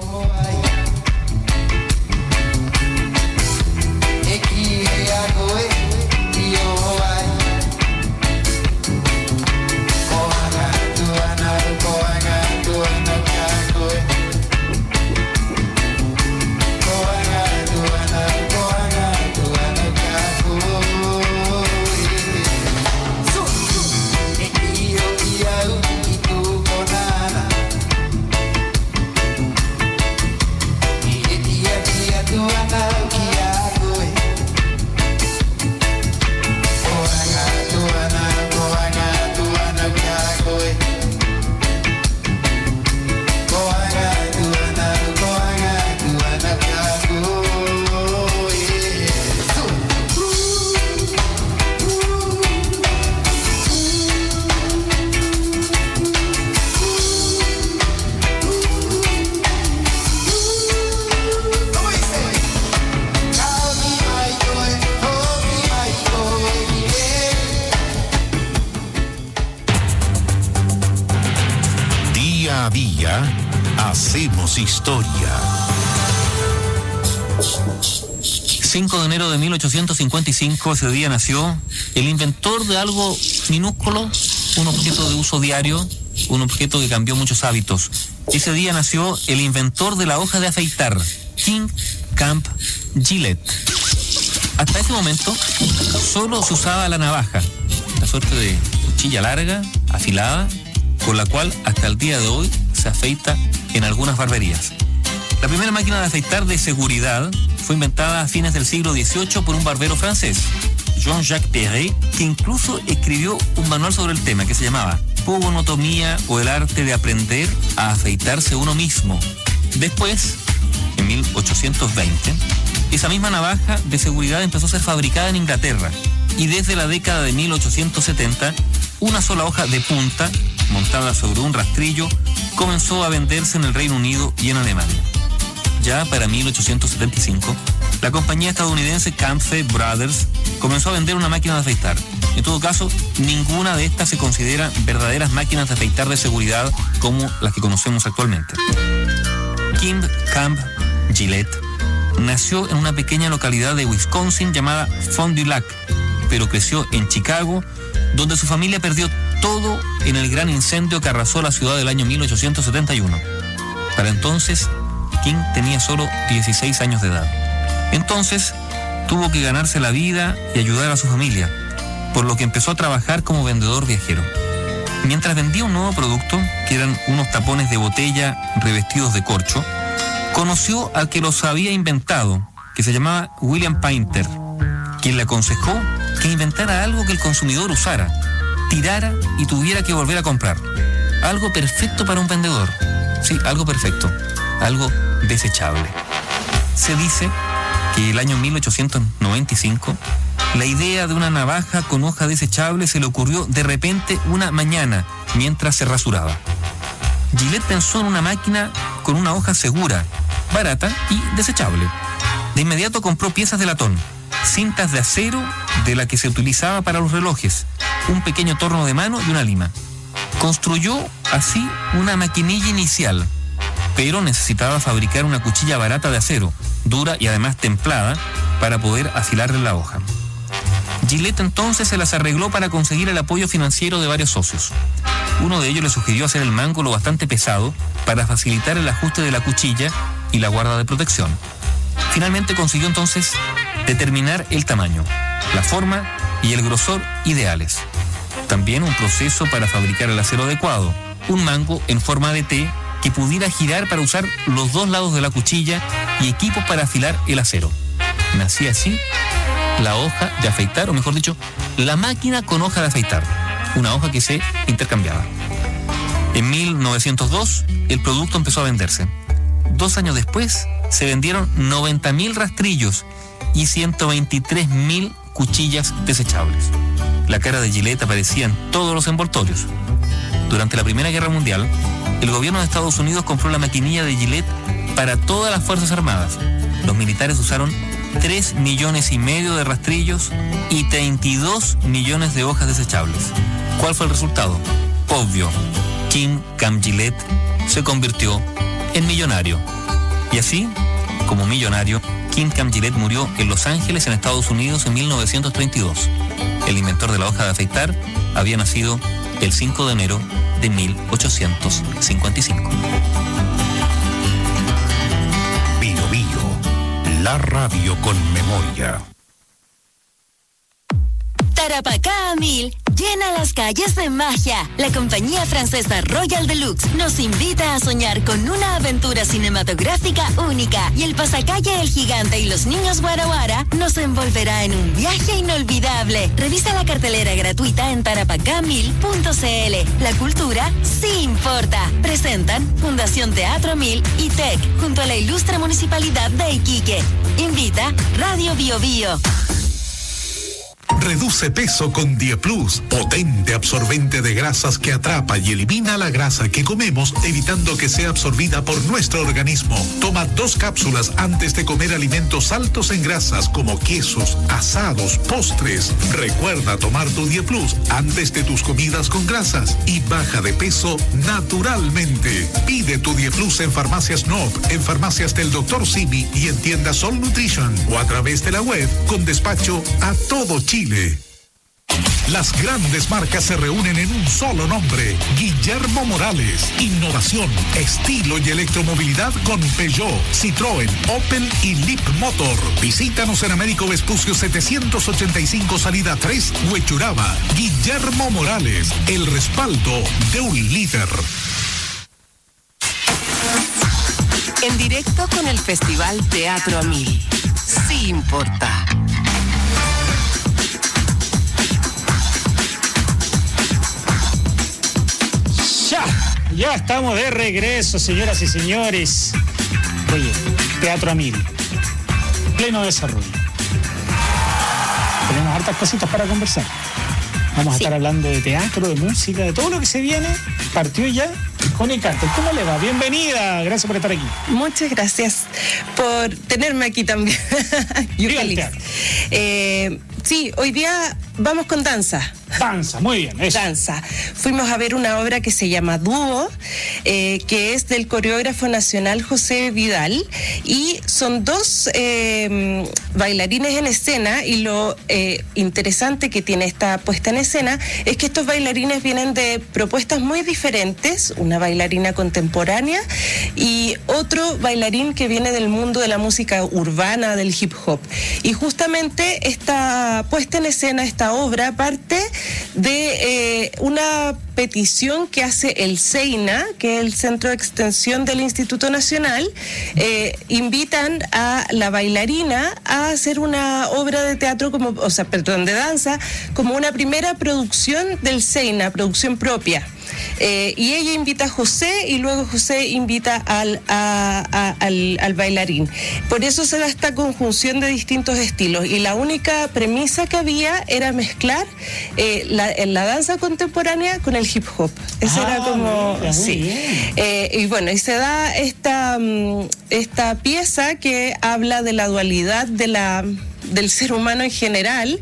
historia. 5 de enero de 1855, ese día nació el inventor de algo minúsculo, un objeto de uso diario, un objeto que cambió muchos hábitos. Ese día nació el inventor de la hoja de afeitar, King Camp Gillette. Hasta ese momento solo se usaba la navaja, la suerte de cuchilla larga, afilada, con la cual hasta el día de hoy se afeita en algunas barberías. La primera máquina de afeitar de seguridad fue inventada a fines del siglo XVIII por un barbero francés, Jean-Jacques Perret, que incluso escribió un manual sobre el tema que se llamaba Pogonotomía o el arte de aprender a afeitarse uno mismo. Después, en 1820, esa misma navaja de seguridad empezó a ser fabricada en Inglaterra y desde la década de 1870, una sola hoja de punta, montada sobre un rastrillo, comenzó a venderse en el Reino Unido y en Alemania. Ya para 1875, la compañía estadounidense Camphor Brothers comenzó a vender una máquina de afeitar. En todo caso, ninguna de estas se considera verdaderas máquinas de afeitar de seguridad como las que conocemos actualmente. King Camp Gillette nació en una pequeña localidad de Wisconsin llamada Fond du Lac, pero creció en Chicago, donde su familia perdió todo en el gran incendio que arrasó la ciudad del año 1871. Para entonces, King tenía solo 16 años de edad. Entonces, tuvo que ganarse la vida y ayudar a su familia, por lo que empezó a trabajar como vendedor viajero. Mientras vendía un nuevo producto, que eran unos tapones de botella revestidos de corcho, conoció al que los había inventado, que se llamaba William Painter, quien le aconsejó que inventara algo que el consumidor usara, tirara y tuviera que volver a comprar. Algo perfecto para un vendedor. Sí, algo perfecto. Algo desechable. Se dice que el año 1895, la idea de una navaja con hoja desechable se le ocurrió de repente una mañana mientras se rasuraba. Gillette pensó en una máquina con una hoja segura, barata y desechable. De inmediato compró piezas de latón, cintas de acero de la que se utilizaba para los relojes, un pequeño torno de mano y una lima. Construyó así una maquinilla inicial, pero necesitaba fabricar una cuchilla barata de acero, dura y además templada, para poder afilarle la hoja. Gillette entonces se las arregló para conseguir el apoyo financiero de varios socios. Uno de ellos le sugirió hacer el mango lo bastante pesado para facilitar el ajuste de la cuchilla y la guarda de protección. Finalmente consiguió entonces determinar el tamaño, la forma y el grosor ideales. También un proceso para fabricar el acero adecuado, un mango en forma de T que pudiera girar para usar los dos lados de la cuchilla y equipos para afilar el acero. Nacía así la hoja de afeitar, o mejor dicho, la máquina con hoja de afeitar, una hoja que se intercambiaba. En 1902, el producto empezó a venderse. 2 años después, se vendieron 90.000 rastrillos y 123.000 cuchillas desechables. La cara de Gillette aparecía en todos los envoltorios. Durante la Primera Guerra Mundial, el gobierno de Estados Unidos compró la maquinilla de Gillette para todas las Fuerzas Armadas. Los militares usaron 3,5 millones de rastrillos y 32 millones de hojas desechables. ¿Cuál fue el resultado? Obvio. King Camp Gillette se convirtió en millonario. Y así, como millonario, King Camp Gillette murió en Los Ángeles, en Estados Unidos, en 1932. El inventor de la hoja de afeitar había nacido el 5 de enero de 1855. Bio Bio, la radio con memoria. Tarapacá a 1000 llena las calles de magia. La compañía francesa Royal Deluxe nos invita a soñar con una aventura cinematográfica única y el pasacalle El Gigante y los Niños Guara Guara nos envolverá en un viaje inolvidable. Revisa la cartelera gratuita en tarapacá1000.cl. La cultura sí importa. Presentan Fundación Teatro 1000 y TEC junto a la ilustre Municipalidad de Iquique. Invita Radio Bio Bio. Reduce peso con Dieplus, potente absorbente de grasas que atrapa y elimina la grasa que comemos, evitando que sea absorbida por nuestro organismo. Toma 2 cápsulas antes de comer alimentos altos en grasas como quesos, asados, postres. Recuerda tomar tu Dieplus antes de tus comidas con grasas y baja de peso naturalmente. Pide tu Dieplus en Farmacias Nob, en farmacias del Dr. Simi y en tiendas Sol Nutrition o a través de la web con despacho a todo Chile. Las grandes marcas se reúnen en un solo nombre. Guillermo Morales. Innovación, estilo y electromovilidad con Peugeot, Citroën, Opel y Leapmotor. Visítanos en Américo Vespucio 785 salida 3, Huechuraba. Guillermo Morales, el respaldo de un líder. En directo con el Festival Teatro a Mil. Sí importa. Ya estamos de regreso, señoras y señores. Oye, Teatro a Mil, pleno desarrollo. Tenemos hartas cositas para conversar. Vamos a estar hablando de teatro, de música, de todo lo que se viene. Partió ya Connie Carter. ¿Cómo le va? Bienvenida, gracias por estar aquí. Muchas gracias por tenerme aquí también. Yo feliz. Sí, hoy día vamos con danza. Danza, muy bien. Eso. Danza. Fuimos a ver una obra que se llama Dúo, que es del coreógrafo nacional José Vidal, y son 2 bailarines en escena, y lo interesante que tiene esta puesta en escena es que estos bailarines vienen de propuestas muy diferentes, una bailarina contemporánea y otro bailarín que viene del mundo de la música urbana, del hip hop. Y justamente esta puesta en escena, esta obra, parte de una petición que hace el CEINA, que es el Centro de Extensión del Instituto Nacional. Invitan a la bailarina a hacer una obra de teatro, de danza, como una primera producción del CEINA, producción propia. Y ella invita a José y luego José invita al bailarín. Por eso se da esta conjunción de distintos estilos, y la única premisa que había era mezclar la danza contemporánea con el hip hop. Eso era como... sí. Y bueno, y se da esta pieza que habla de la dualidad del ser humano en general,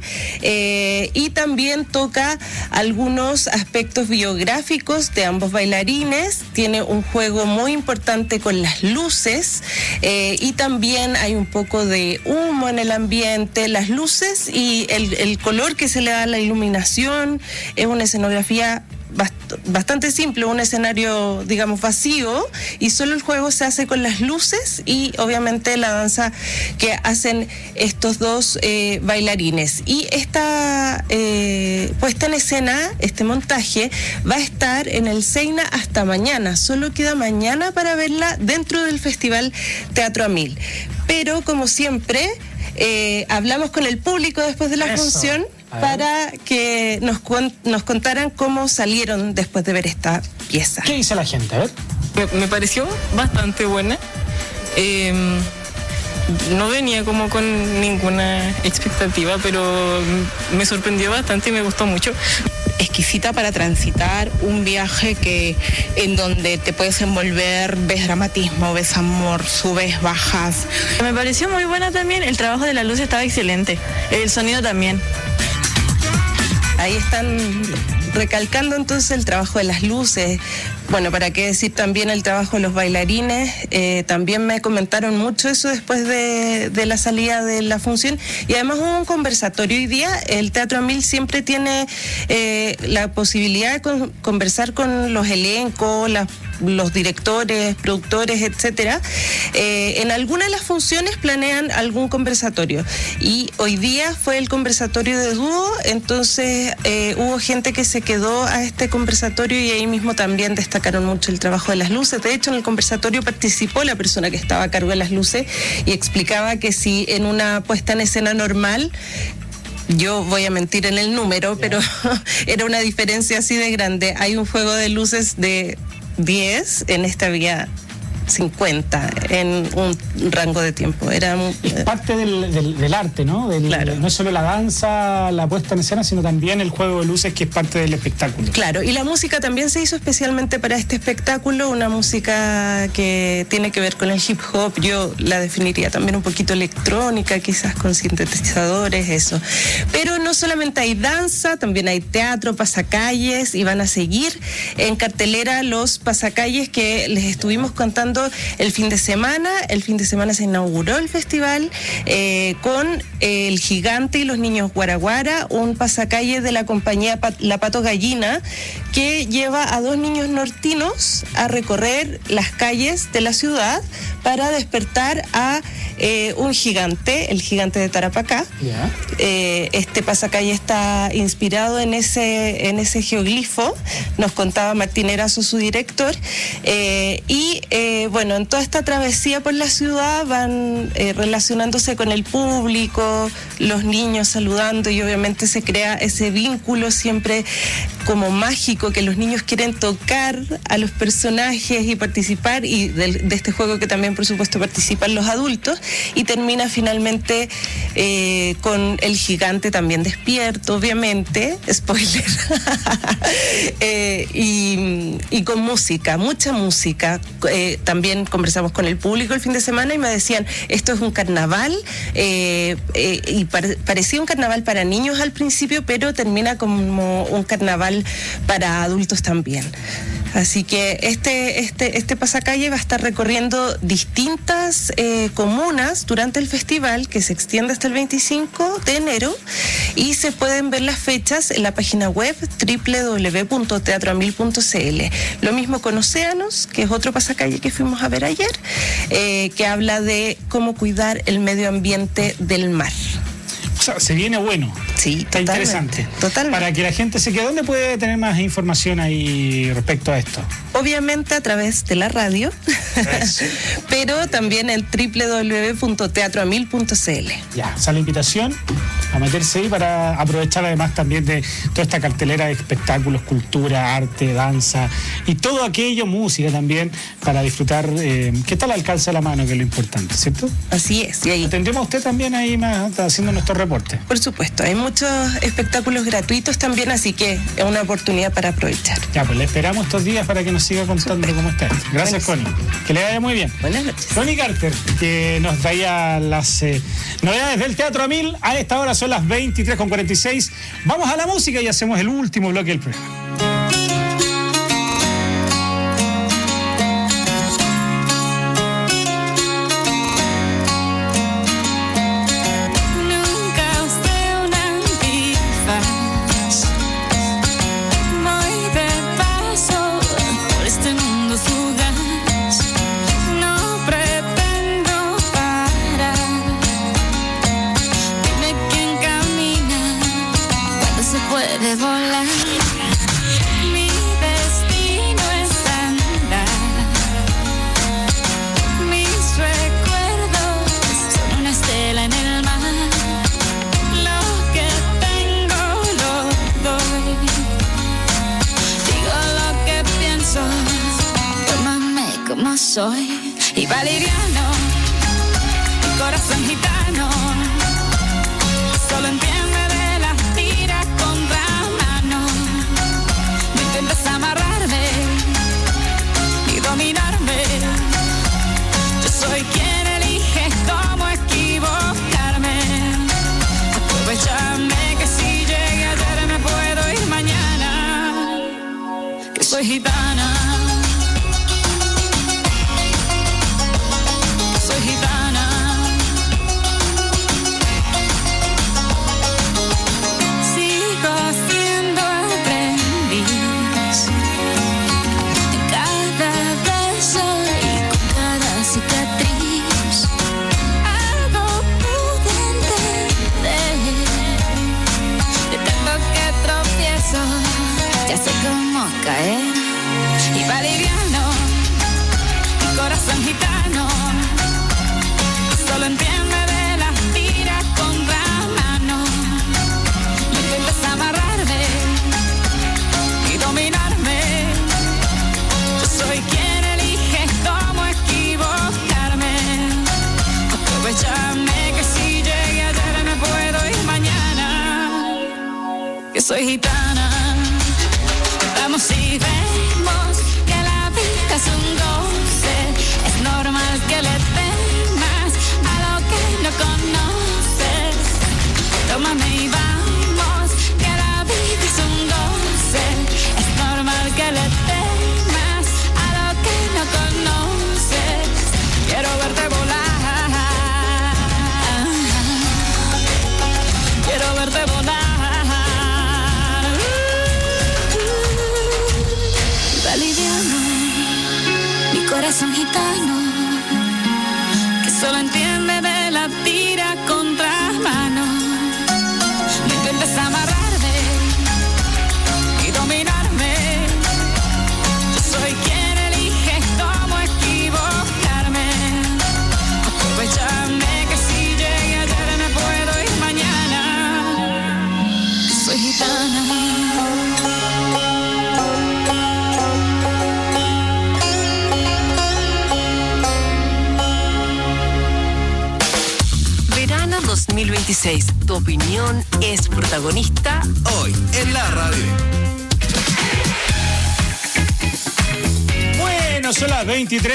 y también toca algunos aspectos biográficos de ambos bailarines. Tiene un juego muy importante con las luces, y también hay un poco de humo en el ambiente. Las luces y el color que se le da a la iluminación. Es una escenografía bastante simple, un escenario, digamos, vacío, y solo el juego se hace con las luces y obviamente la danza que hacen estos 2 bailarines. Y esta puesta en escena, este montaje, va a estar en el CEINA hasta mañana. Solo queda mañana para verla dentro del Festival Teatro a Mil. Pero, como siempre, hablamos con el público después de la función para que nos contaran cómo salieron después de ver esta pieza. ¿Qué dice la gente? A ver. Me pareció bastante buena. No venía como con ninguna expectativa, pero me sorprendió bastante y me gustó mucho. Exquisita para transitar un viaje en donde te puedes envolver, ves dramatismo, ves amor, subes, bajas. Me pareció muy buena también, el trabajo de la luz estaba excelente, el sonido también. Ahí están recalcando entonces el trabajo de las luces. Bueno, para qué decir también el trabajo de los bailarines. También me comentaron mucho eso después de la salida de la función. Y además hubo un conversatorio hoy día. El Teatro a Mil siempre tiene la posibilidad de conversar con los elencos, los directores, productores, etcétera. En algunas de las funciones planean algún conversatorio. Y hoy día fue el conversatorio de dúo, entonces hubo gente que se quedó a este conversatorio y ahí mismo también destacaron mucho el trabajo de las luces. De hecho, en el conversatorio participó la persona que estaba a cargo de las luces y explicaba que si en una puesta en escena normal, yo voy a mentir en el número, pero era una diferencia así de grande. Hay un juego de luces de 10, en esta había 50 en un rango de tiempo. Era parte del arte, ¿no? Claro. No es solo la danza, la puesta en escena, sino también el juego de luces, que es parte del espectáculo. Claro, y la música también se hizo especialmente para este espectáculo, una música que tiene que ver con el hip hop. Yo la definiría también un poquito electrónica, quizás con sintetizadores, eso. Pero no solamente hay danza, también hay teatro, pasacalles, y van a seguir en cartelera los pasacalles que les estuvimos contando el fin de semana. El fin de semana se inauguró el festival con El Gigante y los Niños Guaraguara, un pasacalle de la compañía La Pato Gallina, que lleva a 2 niños nortinos a recorrer las calles de la ciudad para despertar a un gigante, el gigante de Tarapacá. Yeah. Este pasacalle está inspirado en ese geoglifo, nos contaba Martín Erazo, su director, y bueno, en toda esta travesía por la ciudad van relacionándose con el público, los niños saludando, y obviamente se crea ese vínculo siempre como mágico, que los niños quieren tocar a los personajes y participar, y de este juego que también por supuesto participan los adultos, y termina finalmente con el gigante también despierto, obviamente, spoiler, y con música, mucha música. También conversamos con el público el fin de semana y me decían, esto es un carnaval, y parecía un carnaval para niños al principio, pero termina como un carnaval para adultos también. Así que este pasacalle va a estar recorriendo distintas comunas durante el festival, que se extiende hasta el 25 de enero, y se pueden ver las fechas en la página web www.teatroamil.cl. Lo mismo con Océanos, que es otro pasacalle que fuimos a ver ayer, que habla de cómo cuidar el medio ambiente del mar. O sea, se viene bueno. Sí, está interesante. Totalmente. Para que la gente se quede, ¿dónde puede tener más información ahí respecto a esto? Obviamente a través de la radio, pero también en www.teatroamil.cl. Ya, esa es la invitación a meterse ahí para aprovechar además también de toda esta cartelera de espectáculos, cultura, arte, danza y todo aquello, música también, para disfrutar, que está al alcance de la mano, que es lo importante, ¿cierto? Así es. Y ahí tendremos a usted también ahí más haciendo nuestro reporte. Por supuesto, hay muchos espectáculos gratuitos también, así que es una oportunidad para aprovechar. Ya, pues le esperamos estos días para que nos siga contando cómo está. Gracias, Connie. Que le vaya muy bien. Buenas noches. Connie Carter, que nos traía las novedades del Teatro Amil. A esta hora son las 23:46. Vamos a la música y hacemos el último bloque del programa. Soy y valeriano, mi corazón gitano, solo entiende de las tiras contra mano. No intentes amarrarme ni dominarme. Yo soy quien elige cómo equivocarme. Aprovechame que si llegué ayer me puedo ir mañana, que soy gitana. Ya sé cómo caer. Y valeriano, mi corazón gitano, solo entiende de las tiras contra mano. No intentes amarrarme y dominarme. Yo soy quien elige cómo esquivar. soy gitana. Vamos y vemos que la vida es un goce. Es normal que le temas a lo que no conoces. Tómame y vamos, que la vida es un goce. Es normal que le temas a lo que no conoces. Quiero verte volar. Quiero verte volar. Mi corazón gitano, que solo entiende de la tira contra mano. No intentes amarrarme y dominarme. Yo soy quien elige cómo equivocarme. Aprovechame que si llegué ayer me puedo ir mañana. Soy gitana. Verano 2026. Tu opinión es protagonista Hoy en la radio. Bueno, son las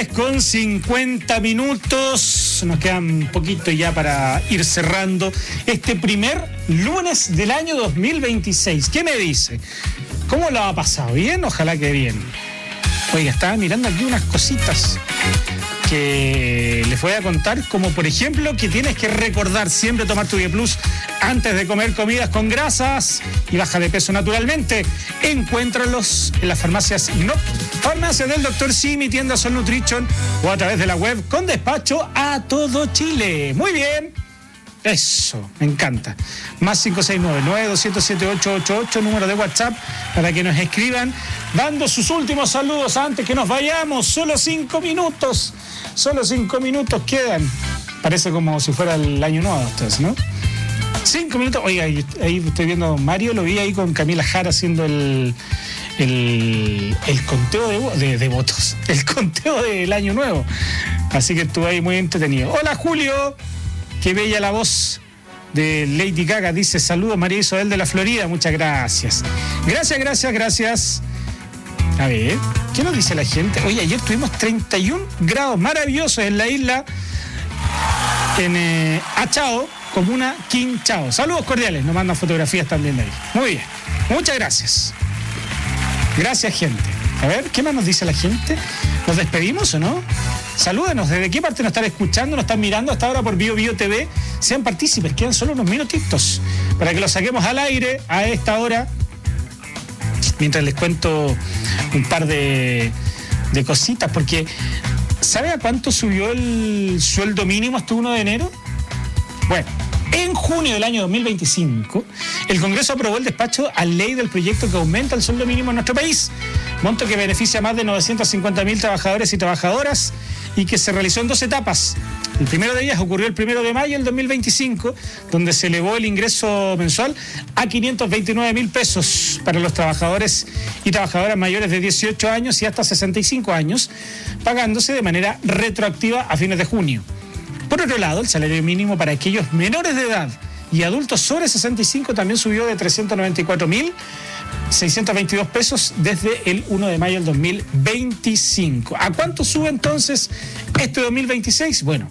23:50. Nos quedan un poquito ya para ir cerrando este primer lunes del año 2026. ¿Qué me dice? ¿Cómo lo ha pasado? ¿Bien? Ojalá que bien. Oiga, estaba mirando aquí unas cositas que les voy a contar, como por ejemplo que tienes que recordar siempre tomar tu Bioplus antes de comer comidas con grasas y baja de peso naturalmente. Encuéntralos en las farmacias Ignop, farmacias del Dr. Simi, tiendas Sol Nutrition o a través de la web con despacho a todo Chile. Muy bien. Eso, me encanta. Más 569-9207-888, número de WhatsApp para que nos escriban dando sus últimos saludos antes que nos vayamos. Solo 5 minutos quedan. Parece como si fuera el año nuevo ustedes, ¿no? 5 minutos. Oiga, ahí estoy viendo a don Mario, lo vi ahí con Camila Jara haciendo el conteo de votos, el conteo del año nuevo. Así que estuvo ahí muy entretenido. Hola, Julio. Qué bella la voz de Lady Gaga. Dice, saludos María Isabel de la Florida. Muchas gracias. Gracias. A ver, ¿qué nos dice la gente? Oye, ayer tuvimos 31 grados maravillosos en la isla, en Achao, comuna Quinchao. Saludos cordiales. Nos mandan fotografías también de ahí. Muy bien. Muchas gracias. Gracias, gente. A ver, ¿qué más nos dice la gente? ¿Nos despedimos o no? Salúdenos, ¿desde qué parte nos están escuchando? ¿Nos están mirando hasta ahora por Bio TV? Sean partícipes, quedan solo unos minutitos para que los saquemos al aire a esta hora. Mientras les cuento un par de cositas, porque ¿sabe a cuánto subió el sueldo mínimo hasta 1 de enero? Bueno, en junio del año 2025, el Congreso aprobó el despacho a ley del proyecto que aumenta el sueldo mínimo en nuestro país, monto que beneficia a más de 950.000 trabajadores y trabajadoras y que se realizó en 2 etapas. El primero de ellas ocurrió el 1 de mayo del 2025, donde se elevó el ingreso mensual a 529.000 pesos para los trabajadores y trabajadoras mayores de 18 años y hasta 65 años, pagándose de manera retroactiva a fines de junio. Por otro lado, el salario mínimo para aquellos menores de edad y adultos sobre 65 también subió de 394.622 pesos desde el 1 de mayo del 2025. ¿A cuánto sube entonces este 2026? Bueno,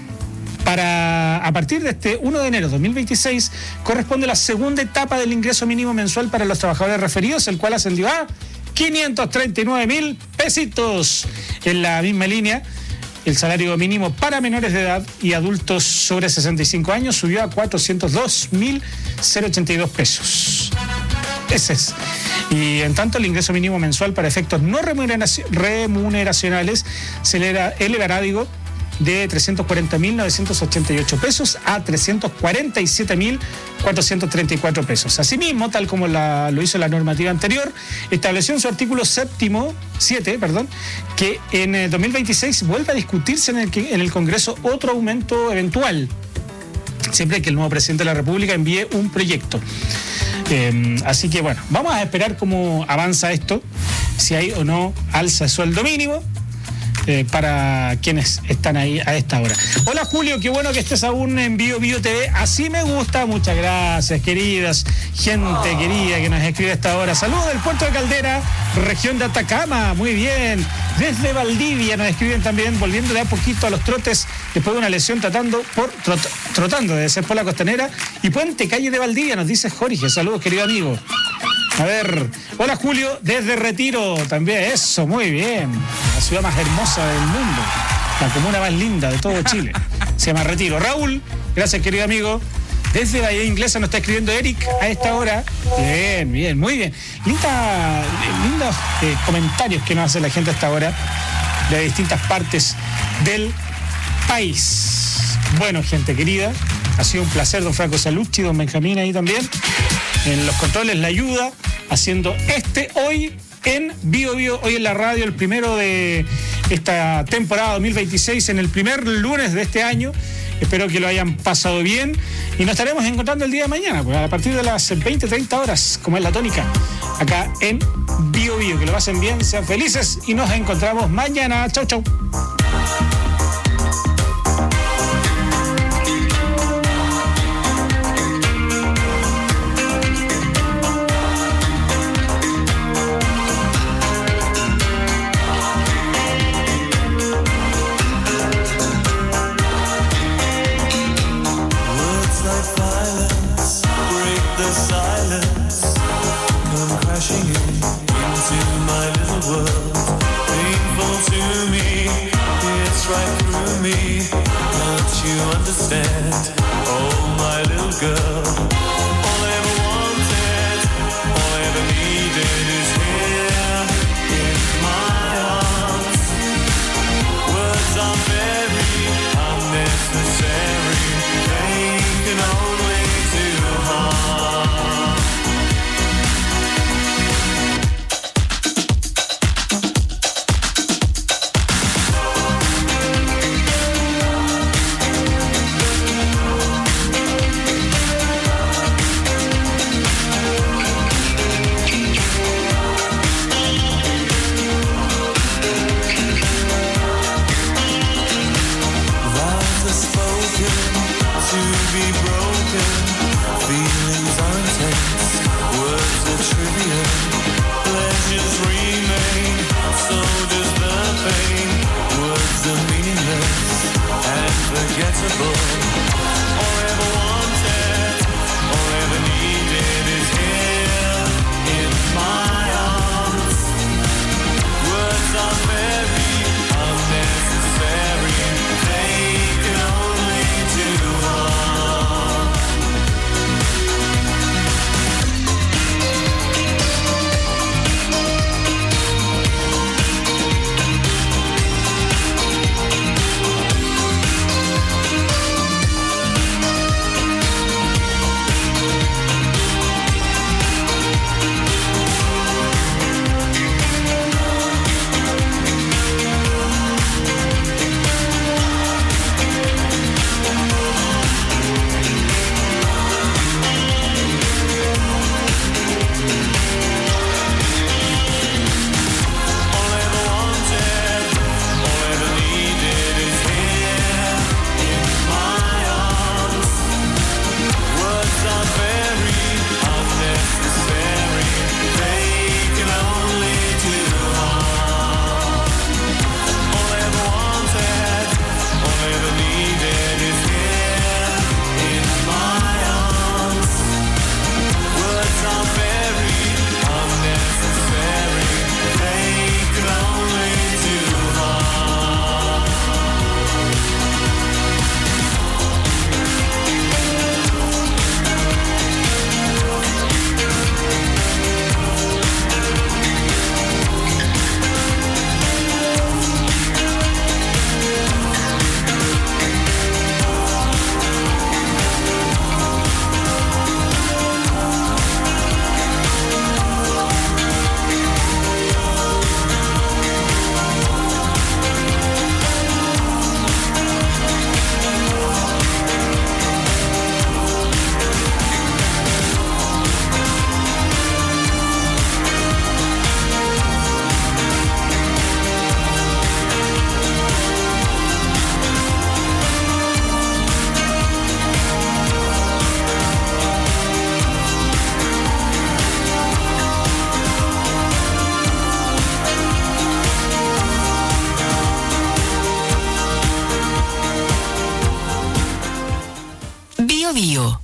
a partir de este 1 de enero de 2026 corresponde la segunda etapa del ingreso mínimo mensual para los trabajadores referidos, el cual ascendió a 539.000 pesitos. En la misma línea, el salario mínimo para menores de edad y adultos sobre 65 años subió a 402.082 pesos. Ese es. Y en tanto, el ingreso mínimo mensual para efectos no remuneracionales se elevará, de 340.988 pesos a 347.434 pesos. Asimismo, tal como lo hizo la normativa anterior, estableció en su artículo 7, que en el 2026 vuelve a discutirse en el Congreso otro aumento eventual, siempre que el nuevo presidente de la República envíe un proyecto. Así que bueno, vamos a esperar cómo avanza esto, si hay o no alza de sueldo mínimo. para quienes están ahí a esta hora. Hola Julio, qué bueno que estés aún en Bio TV. Así me gusta, muchas gracias, queridas, gente querida que nos escribe a esta hora. Saludos del puerto de Caldera, región de Atacama, muy bien. Desde Valdivia nos escriben también, volviendo de a poquito a los trotes después de una lesión trotando de ser por la costanera. Y Puente Calle de Valdivia, nos dice Jorge. Saludos, querido amigo. A ver, hola Julio, desde Retiro también, eso, muy bien. La ciudad más hermosa del mundo, la comuna más linda de todo Chile. Se llama Retiro. Raúl, gracias querido amigo. Desde Bahía Inglesa nos está escribiendo Eric a esta hora. Bien, muy bien. Lindos comentarios que nos hace la gente a esta hora de distintas partes del país. Bueno, gente querida, ha sido un placer, don Franco Salucci, don Benjamín ahí también. En los controles la ayuda, haciendo hoy en Bio, hoy en la radio, el primero de esta temporada 2026, en el primer lunes de este año. Espero que lo hayan pasado bien y nos estaremos encontrando el día de mañana, pues a partir de las 20-30 horas, como es la tónica, acá en Bio. Que lo pasen bien, sean felices y nos encontramos mañana. Chau, chau. Understand, oh my little girl, all I ever wanted, all I ever needed is here in my arms. Words are very unnecessary, they can only do harm.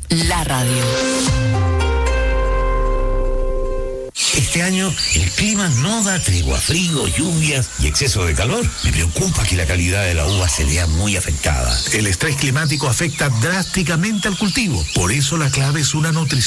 la radio. Este año el clima no da tregua, frío, lluvias y exceso de calor. Me preocupa que la calidad de la uva se vea muy afectada. El estrés climático afecta drásticamente al cultivo. Por eso la clave es una nutrición